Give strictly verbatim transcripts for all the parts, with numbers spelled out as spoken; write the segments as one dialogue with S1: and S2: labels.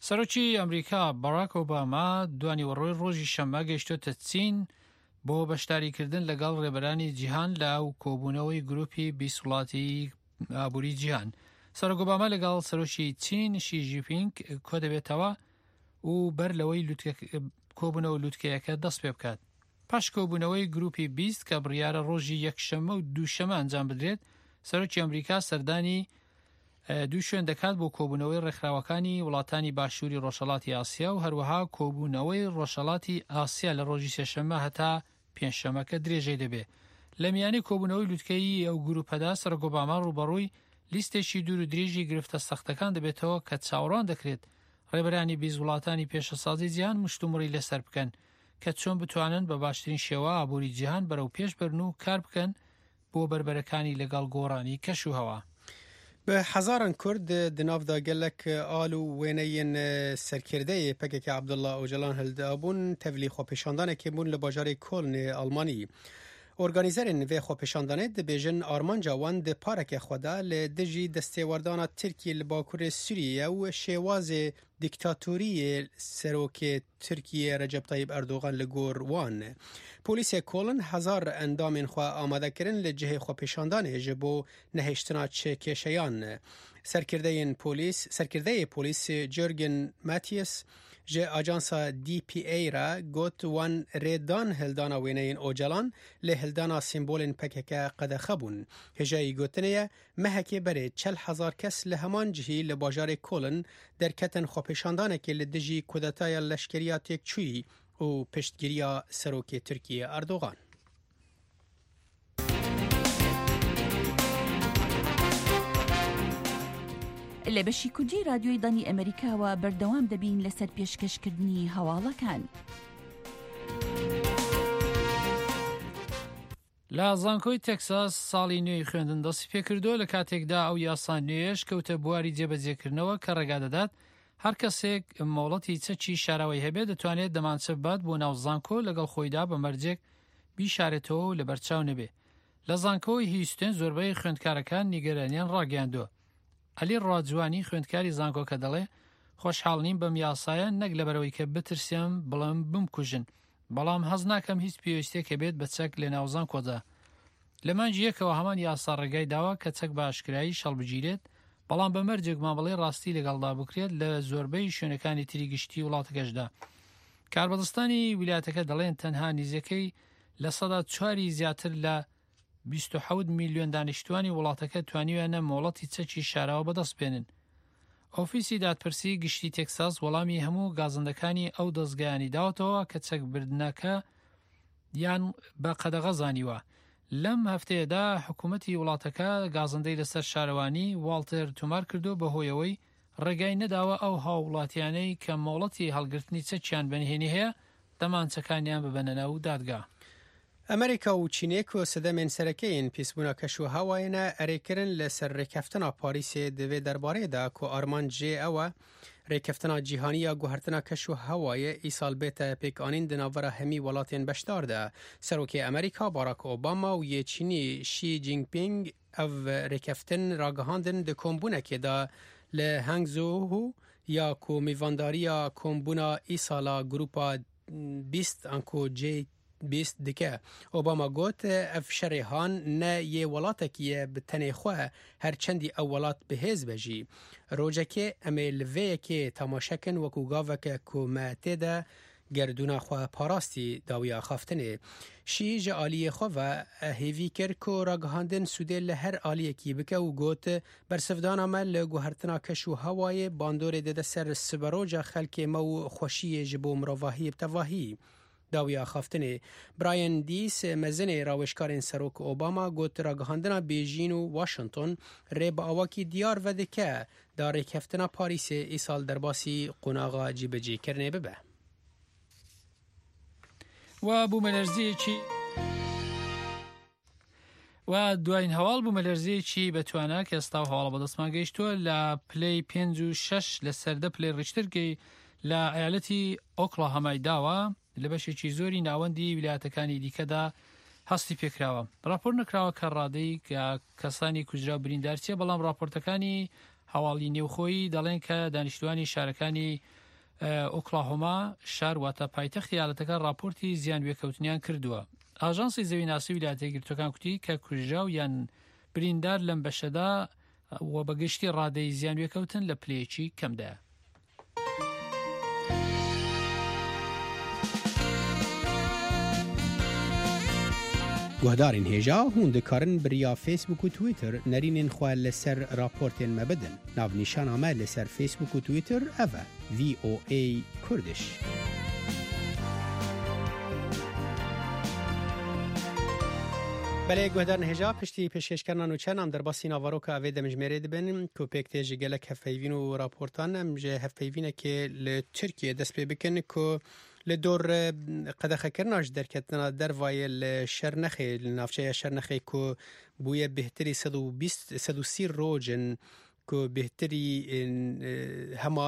S1: سەرۆکی ئەمریکا باراک ئۆباما دوانی وەڕۆی ڕۆژی شەممە گەیشتۆتە چین بۆ بەشداریکردن لەگەڵ ڕێبەرانی جیهان لە ئەو کۆبوونەوەی گروپی بیست وڵاتی ئابووری جیهان. سەرۆک ئۆباما لەگەڵ سەرۆکی چین شی جینپینگ کۆ دەبێتەوە و بەر لەوەی کۆبوونەوە لووتکەیەکە دەست پێ بکات. پاش کۆبوونەوەی گروپی بیست کە بڕیارە ڕۆژی یەکشەممە و دووشەمە ئەنجام بدرێت، سەرۆکی ئەمریکا سەردانی دوو شوێن دەکات بۆ کۆبوونەوەی ڕێکخراوەکانی وڵاتانی باشووری ڕۆژهەڵاتی ئاسیا و هەروەها کۆبوونەوەی ڕۆژهەڵاتی ئاسیا لە ڕۆژی سێشەممە هەتا پێنجشەممەکە درێژەی دەبێت. لە میانەی کۆبوونەوەی لووتکەی ئەو گروپەدا سەرۆک ئۆباما ڕوبەڕووی لیستێکی دوور و درێژی گرفتە سەختەکان دەبێتەوە کە چاوەڕوان دەکرێت ڕێبەرانی بیست وڵاتانی پێشەسازی جیهان مشتومڕی لەسەر بکەن کە چۆن بتوانن بە باشترین شێوە ئابووری جیهان بەرەو پێش بەرن و کار بکەن بۆ بربەرەکانی لەگەڵ گۆڕانی کەش و هەوا.
S2: به هزاران کرد دنافدا گلک آلو وینین سرکرده پکک عبدالله اوجلان هلدابون تولی خوپشاندانه که بون لباجار کلن آلمانی. ارگانیزرین و خوپشاندانه دبیجن آرمان جوان ده پارک خدا لدجی دستیواردان ترکیه لباکور سوریه و شواز دیکتاتوری سروک ترکیه رجب طیب اردوغان لگور وان. پولیس کلن هزار اندام خوا آماده کرن لجه خوپشاندانه جبو نهشتنا چه کشیان. سرکرده پولیس سرکرده پولیس جرگن ماتیس جه آجانسا دی پی ای را گوت وان ریدان هلدانا وینین اوجلان لی هلدانا سیمبولین پکک قد خبون. هجایی گوتنیه مهکی بره چل هزار کس لهمان جهی لباجار کلن در کتن خوپشاندانه که لدجی کودتای لشکریات یک چوی و پشتگیریا سروک ترکیه اردوغان.
S3: لە بەشی کوردی رادیۆی دانی ئەمریکاوە بەردەوام دەبین لەسەر پێشکەشکردنی هەواڵەکان.
S1: لە زانکۆی تێکساس ساڵی نوێی خوێندن دەستی پێکردووە لە کاتێکدا ئەو یاسا نوێیەش کەوتە بواری جێبەجێکردنەوە کە ڕێگا دەدات هەر کەسێک مۆڵەتی چەکی شاراوی هەبێت دەتوانێت دەمانچە بات بۆ ناو زانکۆ لەگەڵ خۆیدا بە مەرجێک بیشارێتەوە و لە بەرچاو نەبێ. لە زانکۆی هیوستن زۆربەی خوێندکارەکان نیگەرانیان ڕاگەیاندووە. علی ڕاجوانی خوێندکاری زانکۆکە دەڵێ خۆشحاڵ نیم بەم یاسایە نەک لەبەرەوەی کە بترسیم بڵێم بمکوژن، بەڵام هەز ناکەم هیچ پێویستێکە بێت بە چەک لە ناو زانکۆدا. لە مانجی یەکەوە هەمان یاسا ڕێگای داوە کە چەک بە ئاشکرایی شەڵبگیرێت، بەڵام بە مەرجێک مابەڵەی ڕاستی لەگەڵدا بکرێت لە زۆربەی شوێنەکانی تری گشتی وڵاتەکەشدا. کاربەدەستانی ویلایەتەکە دەڵێن تەنها نزیەکەی لە سەدا چواری زیاتر لە بیست و حەوت میلیۆن دانیشتوانی وڵاتەکە توانیویانە مۆڵەتی چەکی شاراوە بەدەست بێنن. ئۆفیسی دادپرسی گشتی تێکساس وەڵامی هەموو گازندەکانی ئەو دەستگایانی داوەتەوە کە چەک بردنەکە یان بە قەدەغە زانیوە. لەم هەفتەیەدا حکوومەتی وڵاتەکە گازندەی لەسەر شارەوانی واڵتر تومار کردو بەهۆیەوەی ڕێگای نەداوە ئەو هاوڵاتیانەی کە مۆڵەتی هەڵگرتنی چەکیان بەنهێنی هەیە دەمانچەکانیان ببەنە ناو دادگا.
S2: ئەمریکا و چینێک و سەدەمێن سەرەکەیان پیسبوونە کەش و هەوایەنە ئەرێکردن لەسەر ڕێکەفتنا پاریسێ دەوێ دەربارەیەدا کۆ ئارمان جێ ئەوە ڕێکەفتنا جیهانیە گوهرتنا کەش و هەوایە ئیسال بێتە پێکانین دناوەرە هەمی وڵاتێن بەشداردا. سەرۆکی ئەمریکا باراک ئۆباما و یەچینی شی جینپینگ ئەو ڕێکەفتن ڕاگەهاندن دە کۆمبوونەکێدا لە هەنگزۆ یا کۆ میڤانداریە کۆمبوونا ئیسالا گروپا بیست ئەنکۆ جێ بیست دکه. اوباما گوت اف شریحان نه یه ولاتکیه به تنخواه هر چندی اولات به حزب جی. روجه که امیل ویه که تماشکن وکو گاوه که کومته ده گردونا خواه پاراستی داویا خافتنه. شی جه آلیه خواه و هیوی کر که راگهاندن سوده لهر آلیه کی بکه و گوت برسفدان عمل لگوهرتنا کشو هوای باندور ده سر سبروجه خلک مو خوشی جبو مروواهی بتواهی. داویا خافتنه. براین دیس مزن راوشکارین سروک اوباما گوت راگهاندنا بیجین و واشنطن ریب آواکی دیار وده که داره کفتنا پاریس ای سال درباسی قناغا جیبجی کرنه ببه.
S1: و بومەلەرزەیەکی چی و دوایین هەواڵ بوومەلەرزەیەکی بەتوانە کە ئێستا هەواڵە بەدەستمان گەیشتووە لە پلەی پێنج و شەش لە سەردە پلەی ڕیشترگەی لە ئایالەتی ئۆکلاهۆمای داوە لە بەشێکی زۆری ناوەندی ویلایەتەکانی دیکەدا هەستی پێکراوە. راپۆر نەکراوە کە ڕادەی کە کەسانی کوژرا و بریندار چیە، بەڵام راپۆرتەکانی هەواڵی نێوخۆیی دەڵێن کە دانیشتوانی شارەکانی ئۆکلاهۆما شار واتە پایتەختی ایالەتەکە راپۆرتی زیان وێکەوتنیان کردووە. ئاژانسی زەویناسی ویلایەتە یەکگرتووەکان کوتی کە کوژراو یان بریندار لەم بەشەدا و بەگشتی ڕادەی زیان وێکەوتن لە پلەیەکی کەمدایە.
S2: گوهدارین هێژا هون دikarin biriya Facebook û Twitter nerînên xwe li ser raportên me bidin. Navnîşana me li ser Facebook û Twitter ev e V O A Kurdish. Belê guhdarin hêja piştî pêşkêşkerina nûçe em derbasî navaroka evê demijmêrê dibin ku pêk tê ji gelek hevpeyvîn û raportan em ji hevpeyvînekê li Tirkiye dest pê bikin ku li dor qedexekirina ji derketina dervayê li Şernexê li navçeya Şernexê ku bûye bêhtirî sed û sî rojin ku bêhtirî hema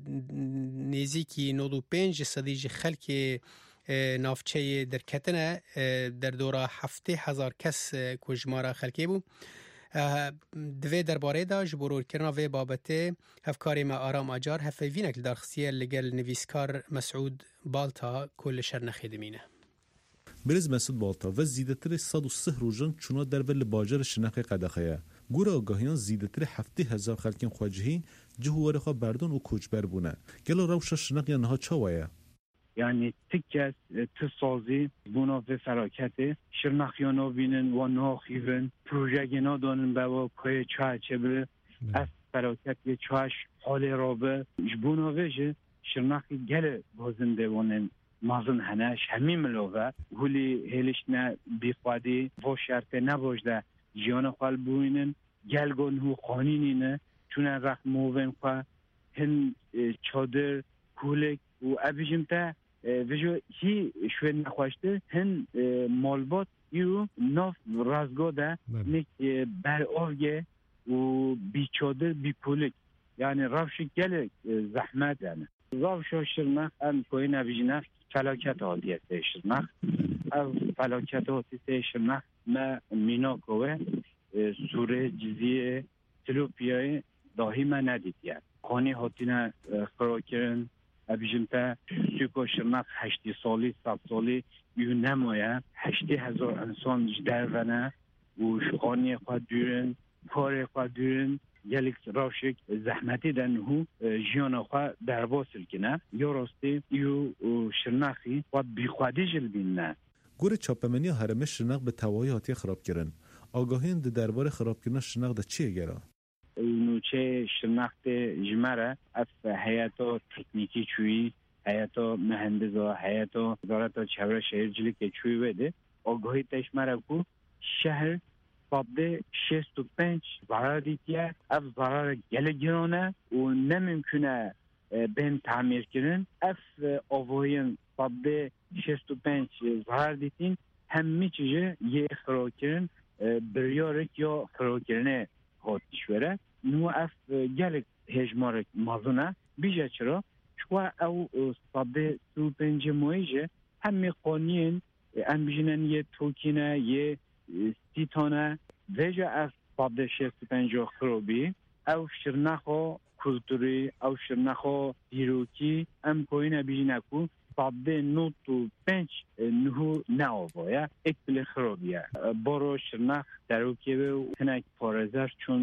S2: nêzîkî nod û pênc ji sedî ji xelkê navçeyê derketine derdora heftê hezar kes ku jmara xelkê bû. Divê derbarê de ji bororkirina vê babetê hevkarê me Aram Acar hevpeyvînek li darxistiye li gel nivîskar Mesûd Balta ku li Şernexê dimîne.
S4: Birêz Mesûd Balta ve zîdetirê sed û sih rojan çûna derve li bajarê Şirnexê Qedexeye. Gora agahiyan zîdetirê heftê hezar xelkên xwecihî cih û werê xwe berdon û koçber bûne. Gelo rewşa Şirnexiya niha çawa ye?
S5: Yani tikkes tıssazı buna ve felaketi Şirnexiyana binin ve naxivin projeyena donin beva koy çaçebe az felaket ve çaş hali rabe buna ve Şirnexi gele bazın devanin mazın hene şemi milove huli helişne bifadi bu şarte nebojda jiyana xal buyinin gelgon hu qanunine çuna raq moven fa hin çadır kulek و ابیجم تا وجو هی شوید نخواسته هن مالبات یو ناف رازگاه ده نک بر آوگه و بیچادر بیپولک یعنی روشی گله زحمت یعنی روشا شرنخ ام کوین ابیجنخ فلاکت عادیه سی شرنخ او فلاکت عادیه شرنخ ما مینا کوه سوره جزیه تلوپیای داهی ما ندید یعنی خانی هاتینا خراکرن ابیجم تا سوکو شرنخ هشتی سالی صد سالی یو نمایه هشتی هزار انسان جدر ونه و شقانی خواه دورن کار خواه دورن یلیک راشک زحمتی دنهو جیان خواه درباسل کنه یا راستی یو شرنخی خواه بیخوادی جل بین نه
S4: گوره چاپمنی هرمه شرنخ به توایی هاتی خراب کرن آگاهین ده دربار خراب کردن شرنخ ده چیه گره؟
S5: نوچه شناخت جمره اف حیاتا تکنیکی چوی حیاتا مهندزا حیاتا وزارت چهره شهرجلی که چوی بده آگاهی تشمره کو شهر فابده شست و پنج ضرر دیتیه اف ضرر گله گرانه و نممکنه بهم تعمیر کردن اف آواهین فابده شست و پنج ضرر دیتین همی چیزه یه اختراع کردن بریارک یا اختراع کردنه هاتیشوره نو اف گلک هجمارک مازونه بیجه چرا چوا او صده سو پنج مویجه همی قانین ام بیجنن یه توکینه یه سیتانه ویجه اف صده شست پنج خروبی او شرنخو کلتوری او شرنخو دیروکی ام کوینه بیجنه کو صده نوت و پنج نهو ناوبایه اک بلی خرابیه بارو شرنخ دروکیه و تنک پارزر چون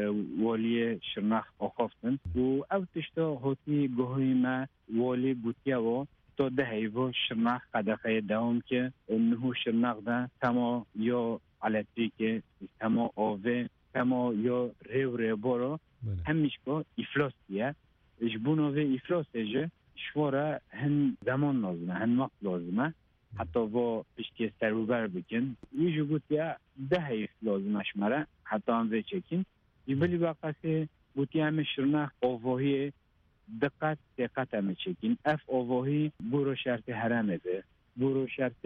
S5: والی شرنخ آخافتن و او تشتا هاتی گاهی ما والی گوتیه و تا ده هیوا شرنخ قدقه دوام که نهو شرنخ ده تما یا الکتریکه تما آوه تما یا ریو ریو بارو همیش که افلاس دیه جبوناوه افلاس دیجه شواره هن زمان لازمه هن وقت لازمه حتی با پشتی سروبر بکن یه گوتیا ده هیف لازمه شماره حتی هم وی چکین یبلی باقاسی گوتیا همه شرنخ آواهی دقت دقت همه چکین اف آواهی برو شرط حرمه به برو شرط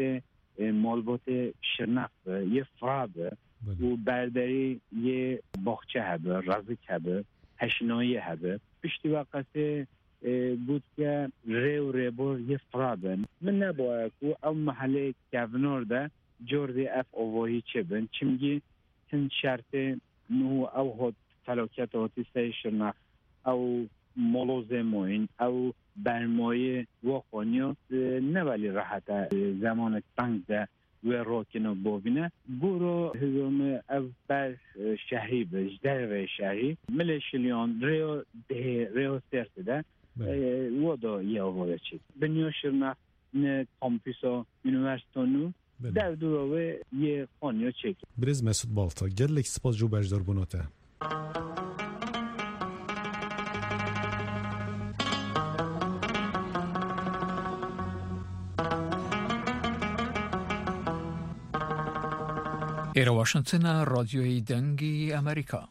S5: مالبات شرنخ به یه فرابه و برداری یه باخچه هبه رزک هبه هشنایی هبه پشتی باقاسی بود که ریو ریبور یه فرابن من نباید که او محله کونار ده جورده اف آواهی چه بن چمگی هن شرط نو او هاد فلاکت آتیسته شرنخ او ملوزموین او برمایه واقعانیات نه ولی راحت زمان تنگ ده و راکنه بابینه گورو هزوم او بر شهری بجده و شهری ملشلیان ریو ده ریو سرسه ده ودا یه آواده چید بنیو شرنخ نه کامپیسا یونیورسیتانو در دوراوه یه خانیا چک
S6: برز مسعود بالتا گلک سپاس جو بجدار بونوته
S7: ئێرە واشنگتنە ڕادیۆی دەنگی ئەمریکا.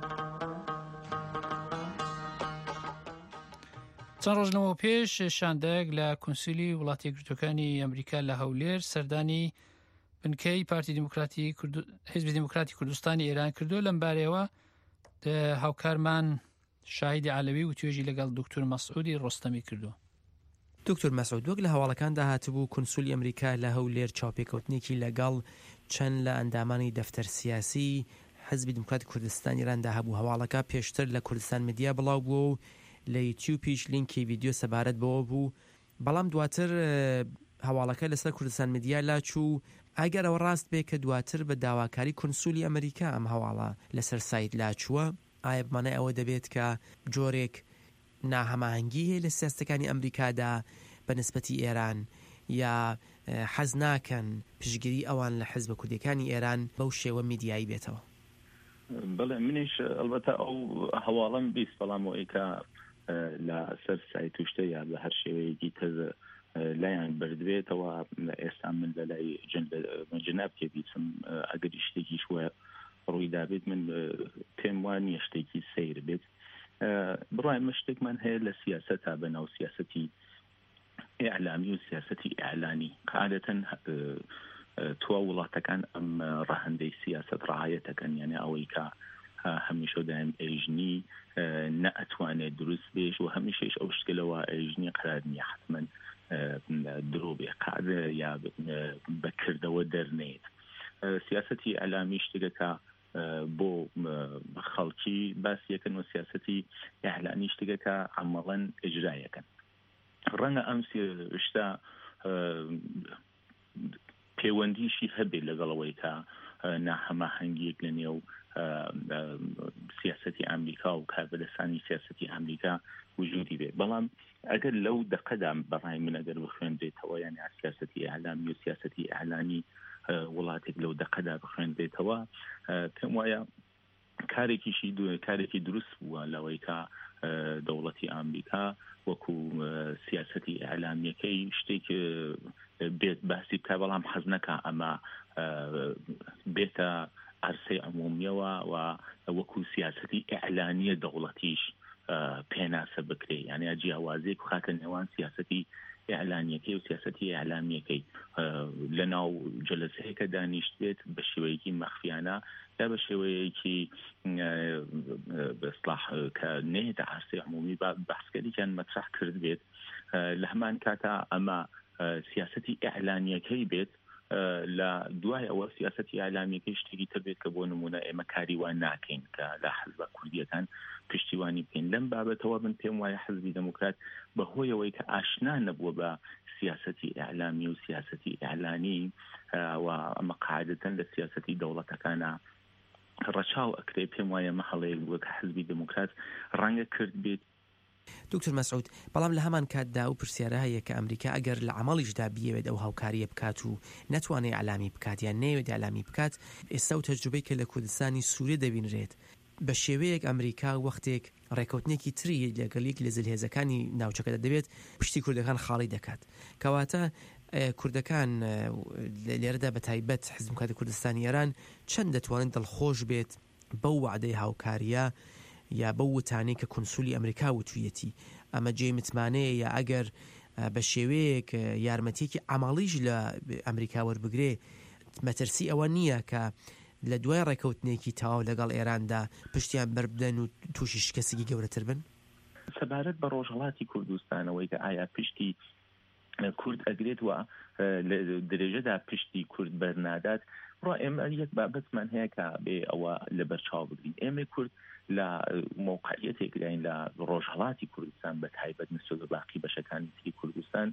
S1: چەند ڕۆژنەوە پێش شاندەیەک لە کونسیلی وڵاتی یەکگرتووەکانی ئەمریکا لە هەولێر سەردانی بنکەی پارتی دیموکراتی حیزبی دیموکراتی کوردستانی ئێران کردو لەم بارەیەوە هاوکارمان شاهیدی عەلەوی و توێژی لەگەڵ دکتۆر مەسعودی ڕۆستەمی کردو.
S8: دکتۆر مەسعود وەک لە هەواڵەکاندا هاتبوو کونسولی ئەمریکا لە هەولێر چاوپێکەوتنێکی لەگەڵ چەند لە ئەندامانی دەفتەر سیاسی حیزبی دیموکراتی کوردستانی ئێراندا هەبوو. هەواڵەکە پێشتر لە کوردستان میدیا بڵاو بووە و لە یوتیوبیش لینکی ڤیدیۆ سەبارەت بەوە بوو، بەڵام دواتر هەواڵەکە لەسەر کوردستان میدیا لاچوو. ئەگەر ئەوە ڕاست بێ کە دواتر بە داواکاری کونسولی ئەمریکا ئەم هەواڵە لەسەر سایت لاچووە، ئایا بمانای ئەوە دەبێت کە جۆرێک ناهەماهەنگی هەیە لە سیاستەکانی ئەمریکادا بە نسبەتی ئێران، یا حەز ناکەن پشگیری ئەوان لە حیزبە کوردیەکانی ئێران بەو شێوە میدیایی بێتەوە؟
S9: بەڵێ منیش ئەلبەتە ئەو هەواڵەم بیست، بەڵام ئەوەی کە لە سەر سایت و شتە یا بە هەر شێوەیەکی تەزە لایەن بردبێتەوە ئێستا من لە لای جەناب تێبیچم ئەگەری شتێکی شوە ڕوویدا بێت من پێم وان نییە شتێکی سیر بێت. بڕای مە شتێکمان هەیە لە سیاسەتا بەناو سیاسەتی ئیعلامی و سیاسەتی ئیعلانی. عادەتەن توا وڵاتەکان ئەم ڕەهەندەی سیاسەت ڕعایەتەکەن، یعنی ئەوەی کە هەمیشە دایم ئێژنی نەئەتوانێت دروست بێش و هەمیشەش ئەو شتێکەوە ئێژنی قرار نییە حتمەن درۆ بێ قادە یا بەکردەوە دەرنێت. سیاسەتی ئیعلامی شتێکە بۆ خەڵکی باسیەکەن و سیاسەتی ئیعلانی شتێکە عەمەڵەن ئیجرایەکەن. ڕەنگە ئەم شتە پەیوەندیشی هەبێت لەگەڵەوەی کە ناهەماهەنگیەک لە نێو سیاسەتی ئەمریکا و کاربەدەستانی سیاسەتی ئەمریکا وجودی بێت. بەڵام ئەگەر لەو دەقەدا بەڕای من ئەگەر بخوێندرێتەوە، یعنی سیاسەتی ئیعلامی و سیاسەتی ئیعلانی وڵاتێک لەو دەقەدا بخوێندرێتەوە، پێم وایە کارێکیشی کارێکی دروست بووە لەوەی کە دەوڵەتی ئەمریکا وەکو سیاسەتی ئیعلامیەکەی شتێک بێت باسی بکە، بەڵام حەز نەکا ئەمە بێتە عەرسەی عمومیەوە و وەکو سیاسەتی ئیعلانیە دەوڵەتیش پێناسە بکرێ، یعنی جیاوازێک خاتە نێوان سیاسەتی ئیعلانیەکەی و سیاسەتی ئیعلامیەکەی لە ناو جەلسەیەکە دانیشتێت بە شێوەیەکی مەخفیانە یا بە شێوەیەکی بەسڵاح کە نێتە عەرسەی عمومی بەحسکەریان مەترح کرد بێت. لە هەمان کاتا ئەمە سیاسەتی ئیعلانیەکەی بێت، لە دوای ئەوە سیاسەتی ئیعلامیەکەی شتێکی تر بێت کە بۆ نمونە ئێمە کاریوان ناکەین کە لە حیزبە کوردیەکان پشتیوانی بکەین. لەم بابەتەوە من پێم وایە حیزبی دموکرات بەهۆیەوەی کە ئاشنا نەبووە بە سیاسەتی ئیعلامی و سیاسەتی ئیعلانی و ئەمە قاعدەتەن لە سیاسەتی دەوڵەتەکانە ڕەچاو ئەکرێ، پێم وایە مەحەڵەیەک بووە کە حیزبی دموکرات ڕەنگە کرد بێت.
S8: دکتۆر مەسعود، بەڵام لە هەمان کاتدا و پرسیارە هەیە کە ئەمریکا ئەگەر لە عەمەڵیشدا بیەوێت ئەو هاوکاریە بکات و نەتوانێت ئیعلامی بکات یان نەیەوێت ئیعلامی بکات، ئێستا و تەجروبەی کە لە کوردستانی سووریا دەبینرێت بە شێوەیەک ئەمریکا وەختێک ڕێکەوتنێکی تری لەگەڵ یەک لە زلهێزەکانی ناوچەکەدا دەبێت پشتی کوردەکان خاڵی دەکات، کەواتە کوردەکان لێرەدا بە تایبەت حیزب دیموکراتی کوردستانی ئێران چەند دەتوانن دڵخۆش بێت بەو وعدەی هاوکاریە یا بە وتانەی کە کونسولی ئەمریکا وتویەتی؟ ئەمە جێی متمانەیە یا ئەگەر بە شێوەیەک یارمەتیەکی عەمەڵیش لە ئەمریکا وەربگرێ مەترسی ئەوە نییە کە لە دوای ڕێکەوتنێکی تەواو لەگەڵ ئێراندا پشتیان بەربدەن و تووشی شکستێکی گەورەتر بن؟
S9: سەبارەت بە ڕۆژهەڵاتی کوردستانەوەی کە ئایا پشتی کورد ئەگرێت وە لە درێژەدا پشتی کورد بەرنادات ڕۆ ئێمە یەک بابەتمان هەیە کە بێ ئەوە لە بەرچاو بگرین ئێمە کورد لە موقعیەتێک لین لە ڕۆژهەڵاتی کوردستان بە تایبەت نسبەت بە باقی بەشەکانی تری کوردستان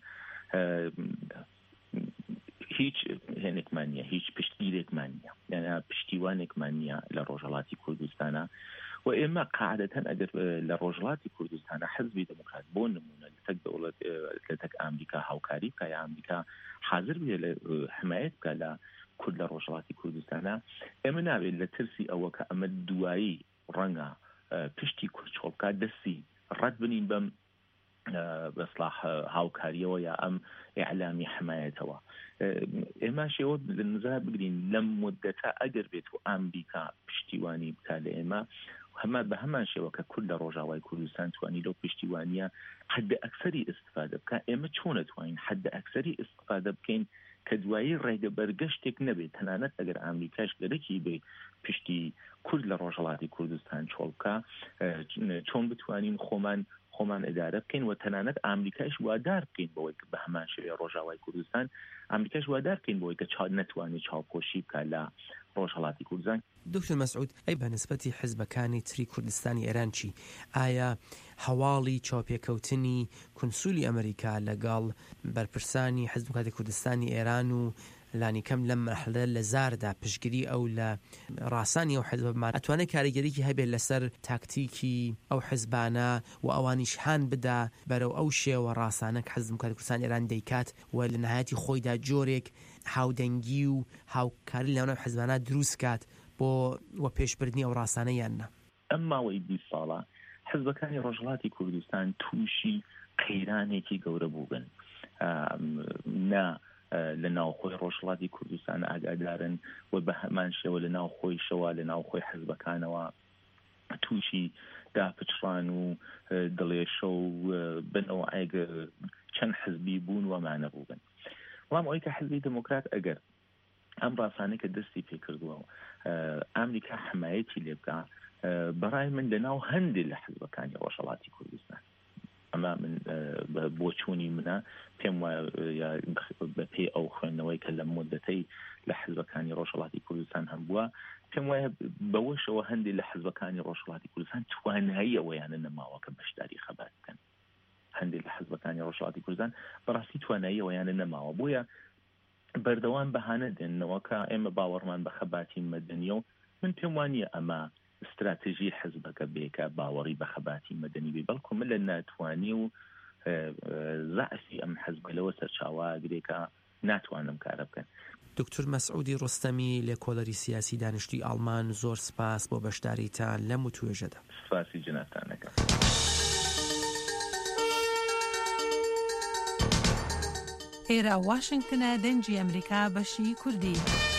S9: هیچ هێنێکمان نییە هیچ پشتگیرێکمان نییە یانە پشتیوانێکمان نییە لە ڕۆژهەڵاتی کوردستانە و ئێمە قاعدەتەن ئەگەر لە ڕۆژهەڵاتی کوردستانە حزبی دموکرات بۆ نمونە لە تەک دەوڵەت لە تەک ئامریکا هاوکاری بکە یا ئامریکا حاضر بێ لە حمایەت بکە لە کورد لە ڕۆژهەڵاتی کوردستانە ئێمە نابێت لە ترسی ئەوە کە ئەمە دوایی ڕەنگە پشتی کورد چۆڵکە دەستی ڕەت بنین بەم بەسڵاح هاوکاریەوە یا ئەم ئیعلامی حمایەتەوە ئێمە شێوە لە نظر بگرین لەم مدەتە ئەگەر بێت و ئامریکا پشتیوانی بکە لە ئێمە هەمان بە هەمان شێوە کە کورد لە ڕۆژاوای کوردستان توانی لەو پشتیوانیە حد ئەکسەری ئیستفادە بکە ئێمە چۆن نەتوانین حد ئەکسەری ئیستفادە بکەین کە دوایی ڕێگە بەرگەشتێک نەبێت تەنانەت ئەگەر ئامریکاش گەرەکی بێ پشتی کورد لە ڕۆژهەڵاتی کوردستان چۆڵکە چۆن بتوانین خۆمان خۆمان ئەدارە بکەین و تەنانەت ئامریکاش وادار بکەین بەوەی بە هەمان شێوەیە ڕۆژاوای کوردستان ئامریکاش وادار بکەین بەوەی کە چاو نەتوانێت چاوپۆشی بکە لە ڕۆژهەڵاتی کوردستان.
S8: دکتۆر مەسعود ئەی بە نسبەتی حیزبەکانی تری کوردستانی ئێران چی؟ ئایا هەواڵی چاوپێکەوتنی کونسولی ئەمریکا لەگەڵ بەرپرسانی حیزب دموکراتی کوردستانی ئێران و لانی کەم لەم مەرحلە لە زاردا پشتگیری ئەو لە ڕاسانی ئەو حیزبەمان ئەتوانێت کاریگەریکی هەبێت لەسەر تاکتیکی ئەو حیزبانە و ئەوانیش هان بدا بەرەو ئەو شێوە ڕاسانە کە حیزب دموکراتی کوردستانی ئێران دەیکات و لە نهایەتی خۆیدا جۆرێک هاودەنگی و هاوکاری لەونە حیزبانە دروست کات بۆ وە پێشبردننی ئەو ڕاسانە یاننا.
S9: ئەم ماوەی بیست ساڵە حیزبەکانی ڕۆژهەڵاتی کوردستان تووشی قەیرانێکی گەورە بووبن نا لە ناوخۆی ڕۆژهەڵاتی کوردستان ئاگادارن و بە هەمان شێوە لە ناوخۆی شەوە لە ناوخۆی حیزبەکانەوە تووشی داپچڕان و دڵێشە و بنەوە ئایگە چەند حزبی بوون ومانە بووبن. وام ئەوەی کە حزبی دموکرات ئەگەر ئەم ڕاستانەی کە دەستی پێ کردووە ئامریکا حمایەتی لێ بکە بەڕای من لە ناو هەندێک لە حزبەکانی ڕۆژهەڵاتی کوردستان ئەمە من بۆ چوونی منە پێم وایە بە پێی ئەو خوێندنەوەی کە لە مدەتەی لە حزبەکانی ڕۆژهەڵاتی کوردستان هەم بووە پێم وایە بەوەشەوە هەندێک لە حزبەکانی ڕۆژهەڵاتی کوردستان توانایی ئەوەیانە نەماوە کە بەشداری خەبات بکەن. هەندێک لە حزبەکانی ڕۆژهەڵاتی کوردستان بەڕاستی توانایی ئەوەیانە نەماوە بۆیە بەردەوام بەهانە دێنەوە کە ئێمە باوەڕمان بە خەباتی مەدەنیە و من پێم وانییە ئەمە استراتژی حزبەکە بێکە باوەڕی بە خەباتی مەدەنی بێ بەڵکو من لە ناتوانی و زعفی ئەم حزبە لەوە سەرچاوەگرێکە ناتوانم کارە بکەن.
S8: دکتۆر مەسعودی ڕۆستەمی لە کۆلەری سیاسی دانیشتووی ئاڵمان زۆر سپاس بۆ بەشداریتان لەم و توێژەدا.
S9: سپاسی جنابتانەکە.
S10: ئێرە واشنگتنە دەنجی ئەمریکا بەشی کوردی.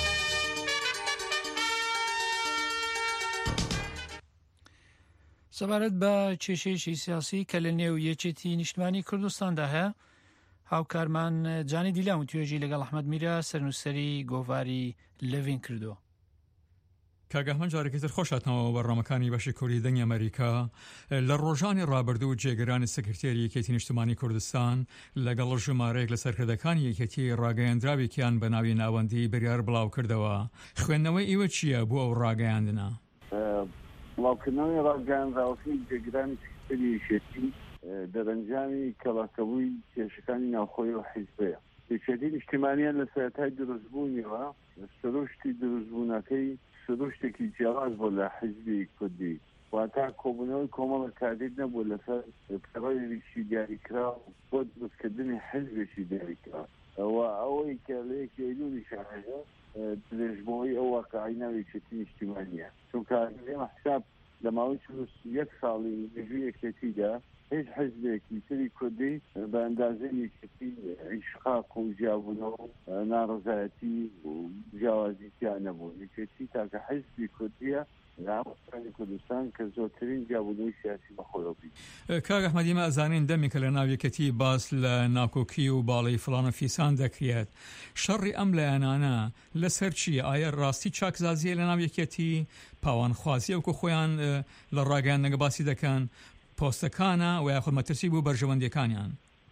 S1: سەبارەت بە کێشەیەکی سیاسی کە لە نێو یەکێتی نیشتمانی کوردستاندا هەیە هاوکارمان جانی دیلام و توێژی لەگەڵ ئەحمەد میرە سەرنووسەری گۆڤاری لەڤین کردو.
S7: کاگەهمەن جارێکی تر خۆشاتنەوە بەڕامەکانی بەشی کوردی دەنگی ئەمریکا لە ڕۆژانی ڕابردوو جێگەرانی سەکرتێری یەکێتی نیشتمانی کوردستان لەگەڵ ژمارەیەک لە سەرکردەکانی یەکێتی ڕاگەیاندراوێکیان بە ناوی ناوەندی بریار بڵاو کردەوە. خوێندنەوەی ئێوە چییە بۆ ئەو ڕاگەیاندنە؟
S11: بڵاوکردنەوەی ڕاگەیاندراوەکەی جێگەرانی سەکرتێری یەکێتی دەرەنجامی کەڵاکەبووی کێشەکانی ناوخۆی و حیزبەیە. یەکێتی نیشتمانیان لە سەرەتای دروستبوونیەوە سروشتی دروستبوونەکەی سروشتێکی جیاواز بۆ لە حیزبی کوردی واتە کۆبوونەوەی کۆمەڵە کاردێک نەبوو لەسەر پەڕەیەکی دیاریکرا بۆ دروستکردنی حیزبێکی دیاریکرا ئەوە ئەوەی کە لە یەکی ئەیلولی شەهرەیە درێژبەوەی ئەو واقعی ناوی یەکێتی نیشتمانیە چونکە ئێمە حساب لە ماوەی یەک ساڵی مێژووی یەکێتیدا هیچ حیزبێکی تری کوردی بە ئەندازەی یەکێتی ئیشقاق و جیابوونەوە و ناڕەزایەتی و جیاوازیتیان نەبوو. یەکێتی تاکە حیزبی کوردیە لە هەموو کوردستان کە زۆرترین جیابوونەوەی سیاسی بەخۆیەوە بێت.
S7: کاک ئەحمەدی مە ئەزانین دەمی کە لە ناو یەکێتی باس لە ناکۆکی و باڵی فڵانە فیسان دەکرێت شەڕی ئەم لایەنانە لەسەر چیە؟ ئایا ڕاستی چاکزازیە لە ناو یەکێتی پاوانخوازیە وەکو خۆیان لە ڕاگەیاندنەکە باسی دەکەن پۆستەکانە و یاخود مەترسی بوو بەرژەوەندیەکانیان؟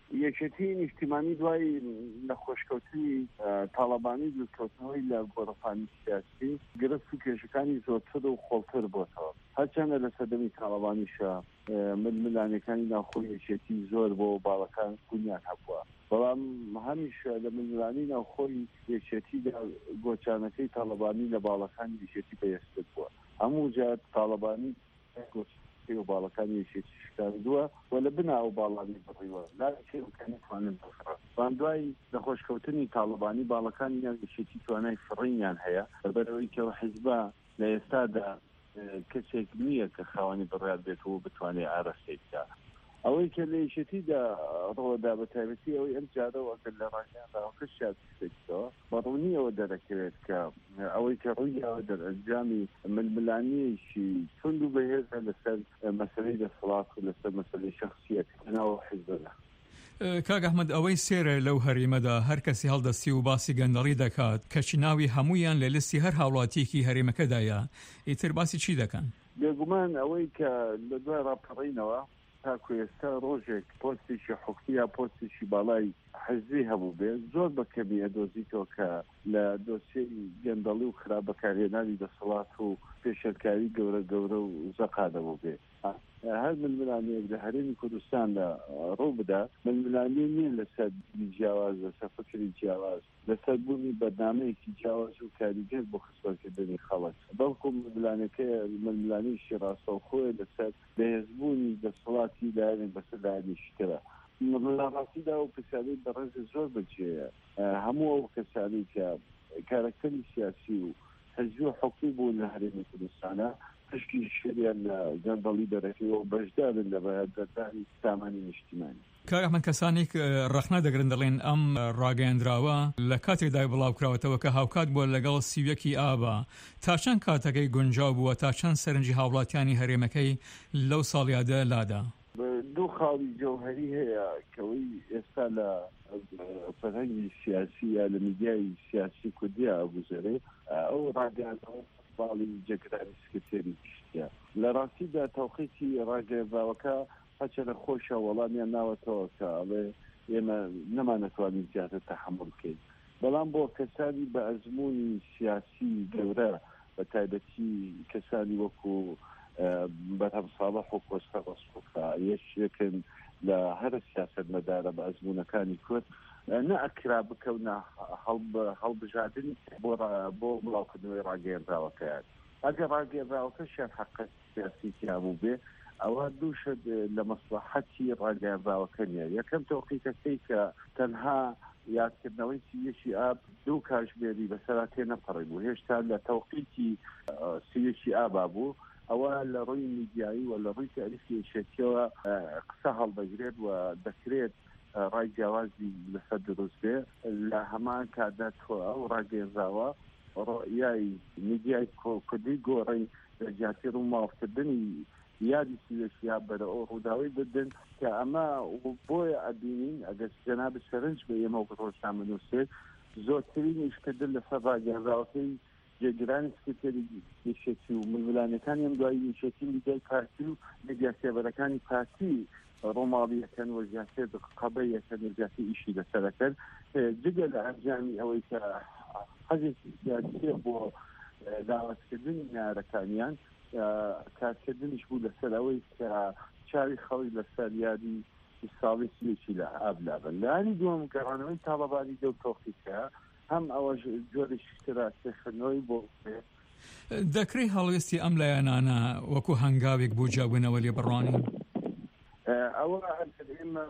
S11: یەکێتی نیشتیمانی دوای نەخۆشکەوتنی تاڵەبانی دوورکەوتنەوەی لە گۆڕەپانی سیاسی گرفت و کێشەکانی زۆرتر و خۆڵتر بۆتەوە هەرچەندە لە سەردەمی تاڵەبانیشە ململانەکانی ناوخۆی یەکێتی زۆر بۆ باڵەکان بوونیان هەبووە بەڵام هەمیشە لە ململانی ناوخۆی یەکێتیدا گۆچانەکەی تاڵەبانی لە باڵەکانی یەکێتی بەیەستت بووە هەموو جات تاڵەبانی و باڵەکانی یەکێتی شکاندووە و لە بناو باڵانی بڕیوە لاکانتوانن بان دوای نەخۆشکەوتنی تاڵەبانی باڵەکانی یەکێتی توانای فڕینیان هەیە بەبەرەوەی کەەوە حیزبە لە ئێستادا کەسێک نییە کە خاوەنی بڕیار بێتەوە بتوانێت ئاراستەی بکە ئەوەی کە لە یەکێتیدا ڕۆدا بە تایبەتی ئەوەی ئەم جارەوە کە لە ڕاکیاندا شاتێکەوە بەڕوونی ئەوە دەرەکەوێت کە ئەوەی کە ڕوویەوە دەرئەنجامی ململانیەیەکی تند و بەهێزە لەسەر مەسەلەی دەسەڵات و لەسەر مەسەلەی شەخسیەتەوە حیزبەدا
S7: کاک ئەحمەد ئەوەی سێرە لەو هەرێمەدا هەر کەسی هەڵدەستی و باسی گەندەڵی دەکات کەچی ناوی هەمویان لە لیستی هەر هاوڵاتیەکی هەرێمەکەدایە ئیتر باسی چی دەکەن؟
S11: بێگومان ئەوەی کە لە دوای ڕاپەڕینەوە تاکو ئێستا ڕۆژێک پۆستێکی حکومی یا پۆستێکی باڵای حەزبی هەبوو بێ زۆر بەکەمی ئەدۆزیتەوە کە لە دۆسیەی گەندەڵی و خراپ بەکارهێنانی دەسەڵات و پێشەرکاری گەورە گەورە و زەقادەبوو بێ هەر ململانەیەک لە هەرێمی کوردستان لە ڕوو بدا ململانێ نییە لەسەر جیاواز لەسەر فکری جیاواز لەسەر بوونی بەرنامەیەکی جیاواز و کاریگەر بۆ خستوەکردنی خەڵک بەڵکو ململانەکە ململانەیەکی ڕاستەوخۆیە لەسەر بەهێزبوونی دەسەڵاتی دایان بەسەر داهێنیشترە لە ڕاستیدا و پرسیارەی بەڕێز زۆر بەجێیە هەموو ئەو کەسانی کە کارەکتەری سیاسی و حەزبی و حکومی بوون لە هەرێمی کوردستانە پشتی شریان لە گەندەڵی دەرەکەوە و بەشدارن لە بەهادەردانی سامانی نیشتیمانی
S7: کاک ئەحمەد کەسانێک ڕەخنە دەگرن دەڵێن ئەم ڕاگەیاندراوە لە کاتێکدا بڵاوکراوەتەوە کە هاوکات بووە لەگەڵ سیویەکی ئابە تا چەند کاتەکەی گونجاو بووە تا چەند سەرنجی هاوڵاتیانی هەرێمەکەی لەو ساڵیادا لادا
S11: دوو خاڵی جەوهەری هەیە کەوەی ئێستا لە فەرهەنگی سیاسی یا لە میدیای سیاسی کوردیا ئەبوزەرێ ئەو ڕاگەیاندراوە باڵی جێگرانی سکرتێری گشتیە لە ڕاستیدا تەوقیتی ڕاگەیاندراوەکە هەچە لە خۆشە وەڵامیان ناوەتەوە کە ئەڵێ ئێمە نەمانەتوانین زیاتر تەحمل بکەین بەڵام بۆ کەسانی بە ئەزموونی سیاسی گەورە بە تایبەتی کەسانی وەکو بەرهەم ساڵح و کۆستا ڕەسووکە یەکێکن لە هەر سیاسەت مەدارە بە ئەزموونەکانی کورد نەئەکرا بکەونە هەڵبژاردن بۆ بۆ بڵاوکردنەوەی ڕاگەیاندراوەکەیان ئەگەر ڕاگەیاندراوەکەشیان حەقەت سیاسی تیابوو بێ ئەوە دووشە لە مەسلحەتی ڕاگەیاندراوەکە نیە یەکەم تەوقیتەکەی کە تەنها یادکردنەوەی سیویەکی ئاب دوو کاتژمێری بەسەرا تێنەپەڕی بوو هێشتا لە تەوقیتی سیویەکی ئابا بوو ئەوە لە ڕووی میدیایی و لە ڕووی تاریخی یەکێتیەوە قسە هەڵدەگرێت و دەکرێت ڕای جیاوازی لەسەر دروست بێ لە هەمان کاتدا تۆ ئەو ڕاگەیاندراوە ڕۆیای میدیای کوردی گۆڕی لە جیاتی ڕوو ماوەکردنی یادی سیوێکی ئاب بەرە ئەو ڕووداوی بدن کە ئەمە بۆیە ئەبینین ئەگەر جەناب سەرنج بە ئێمە ڕۆژتان بنووسێت زۆرترین ئیشکردن لەسەر ڕاگەیاندراوەکەی جێگرانی سکرتێری یەکێتی و ململانەکانی ئەم دوای یەکێتی میدیای پارتی و میدیا سێبەرەکانی پارتی ڕۆماڵیەکەن و زیاتر قەبەیەکەن و زیاتر ئیشی لەسەرەکەن جگە لە ئەنجامی ئەوەی کە حەزێکی سیاسیە بۆ داوەتکردنی نارەکانیان کارکردنیش بوو لەسەر ئەوەی کە چاوی خەڵی لەسەر یادی ساڵی سیوێکی لە ئابلابن لانی دووەم گەڕانەوەی تاڵەبانی دەو تۆقیکە هەم ئەوە جۆرێکی ترا سێخنەوەی بۆ
S7: دەکرێت هەڵوێستی ئەم لایەنانە وەکو هەنگاوێک بۆ جاوبوونەوە لێ بڕوانین
S11: ئەوە ئێمە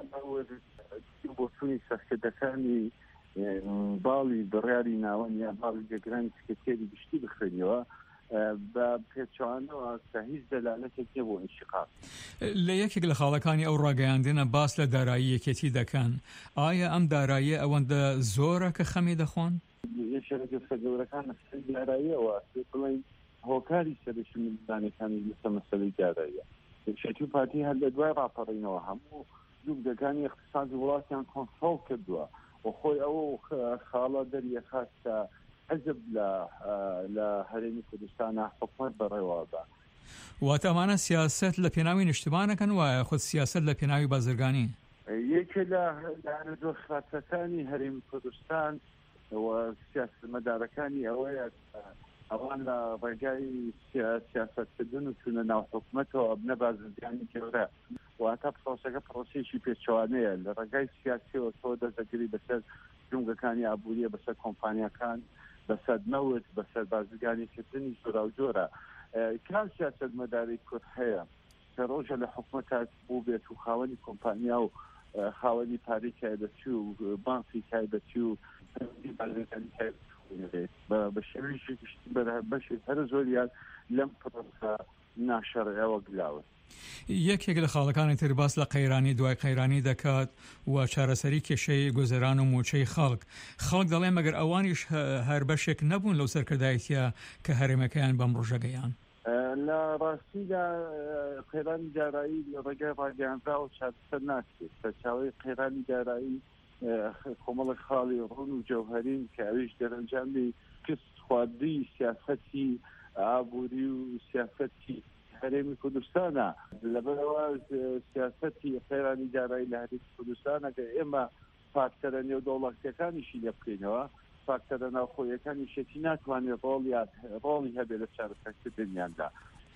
S11: بۆ چوونی سەرکردەکانی باڵی بڕیاری ناوەن یا باڵی جێگرانی سکرتێری گشتی بخوێنیەوە بە پێچوانەوە کە هیچ دەلالەتێک نیە بۆ ئینشقاق
S7: لە یەکێک لە خاڵەکانی ئەو ڕاگەیاندنە باس لە دارایی یەکێتی دەکەن ئایا ئەم داراییە ئەوەندە زۆرە کە خەمی دەخۆن
S11: یەکێکە گەورەکان داراییەوە بڵین هۆکاری سەرشی ململانەکانی لەسەر مەسەلەی داراییە یەکێتی و پارتی هەر لە دوای ڕاپەڕینەوە هەموو دوودەکانی اقتصادی وڵاتیان کۆنتڕۆڵ کردووە و خۆی ئەوە خاڵە دەریە خاستە حزب لە هەرێمی کوردستانە حکومەت بەڕێوەدا
S7: واتە ئەمانە سیاسەت لە پێناوی نیشتمانەکەن وایە خود سیاسەت لە پێناوی بازرگانی
S11: یەکێ لە زۆر خراپەکانی هەرێمی کوردستان و سیاسەتمەدارەکانی ئەوەیە ئەوان لە ڕێگای سیاسەتکردن و چوونە ناو حکومەتەوە بنە بازرگانی گەورە واتە پرۆسەکە پرۆسێکی پێچەوانەیە لە ڕێگای سیاسیەوە تۆ دەستەگری بەسەر جونگەکانی ئابووریە بەسەر کۆمپانیەکان بەسەر نەوت بەسەر بازرگانیکردنی جۆرا و جۆرە کام سیاسەتمەداری کورد هەیە کە ڕۆژە لە حکومەت بوو بێت و خاوەنی کۆمپانیا و خاوەنی پارەی تایبەتی و بانکی تایبەتی و بازرگانی تایبەتی بە شێوەیەکی بەشێک هەر زۆریان لەم پرۆسە ناشەڕەیەوە گلاوە.
S7: یەکێک لە خاڵەکانی تر باس لە قەیرانی دوای قەیرانی دەکات و چارەسەری کێشەی گۆزەران و موچەی خەڵک خەڵک دەڵێ مەگەر ئەوانیش هەر بەشێک نەبوون لەو سەرکردایەتیە کە هەرێمەکەیان بەم ڕۆژەگەیان.
S11: لە ڕاستیدا قەیرانی دارایی لە ڕێگای ڕاگەیاندرا و چارەسەر ناکرێت سەرچاوەی قەیرانی دارایی کۆمەڵی خاڵی ڕۆن و جەوهەرین کە ئەویش دەرەنجامی کەست خواردی سیاسەتی ئابووری و سیاسەتی هەرێمی کوردستانە لەبەرەوە سیاسەتی قەیرانی دارایی لە هەرێمی کوردستانە کە ئێمە فاکتەرە نێودەوڵەتیەکانیشی لێ بکەینەوە فاکتەرە ناوخۆیەکانی شێتی ناتوانێت ڕۆڵیان ڕۆڵی هەبێت لە چارەسەرکردنیاندا.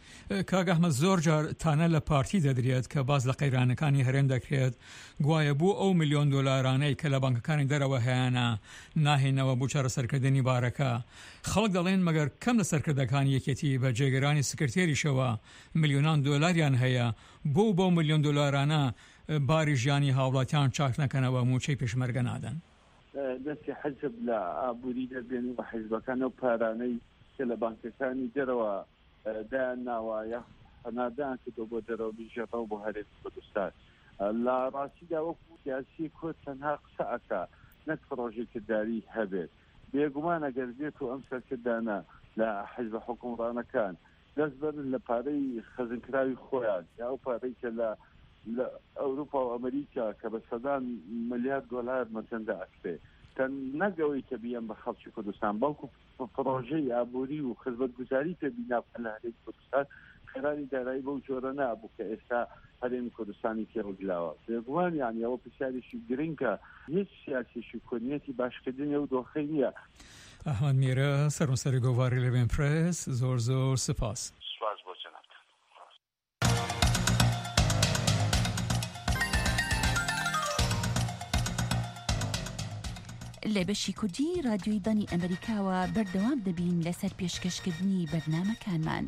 S7: کاک ئەحمەد زۆر جار تانە لە پارتی دەدرێت کە باز لە قەیرانەکانی هەرێم دەکرێت گوایە بوو ئەو میلیۆن دۆلارانەی کە لە بانکەکانی دەرەوە هەیەە ناهێنەوە بۆ چارەسەرکردنی بارەکە خەڵک دەڵێن مەگەر کەم لە سەرکردەکانی یەکێتی بە جێگەرانی سکرتێریشەوە میلیۆنان دۆلاریان هەیە بۆ بۆ میلیۆن دۆلارانە باری ژیانی هاوڵاتیان چاک نەکەنەوە موچەی پێشمەرگە نادەن.
S11: دەستی حەزب لە ئابووری دەبێن و حیزبەکان و پارانەی کە لە بانکەکانی دەرەوە دایان ناوایە هەنادان کردو بۆ دەرەوە بیژێڕەوە بۆ هەرێمی کوردستان لە ڕاستیدا وەکو سیاسی کورد تەنها قسە ئەکا نەک پڕۆژێکرداری هەبێت بێگومان ئەگەر بێت و ئەم سەرکردانە لە حیزبە حکومڕانەکان دەست بەرن لە پارەی خەزنکراوی خۆیان یا ئەو پارەی کە لە لە ئەوروپا و ئەمریکا کە بە سەدان ملیارد دۆلار مەچەندە ئەکرێ کە نەگەوەی کە بیان بە خەڵکی کوردستان بەڵکو پڕۆژەی ئابووری و خزمەتگوزاری پێ بیناکە لە هەرێمی کوردستان قەیرانی دارایی بەو جۆرە نابوو کە ئێستا هەرێمی کوردستانی تێڕگلاوە بێگومان یانی ئەوە پرسیارێکی گرنگە هیچ سیاسێکی کۆنیەتی باشکردنی ئەو دۆخەی نییە.
S7: ئەحمەد میرە سەرنووسەری گۆڤاری لەوێن پرێس زۆر زۆر سپاس.
S3: لە بەشی کوردی رادیۆی دانی ئەمریکاوە بەردەوام دەبین لەسەر پێشکەشکردنی بەرنامەکانمان.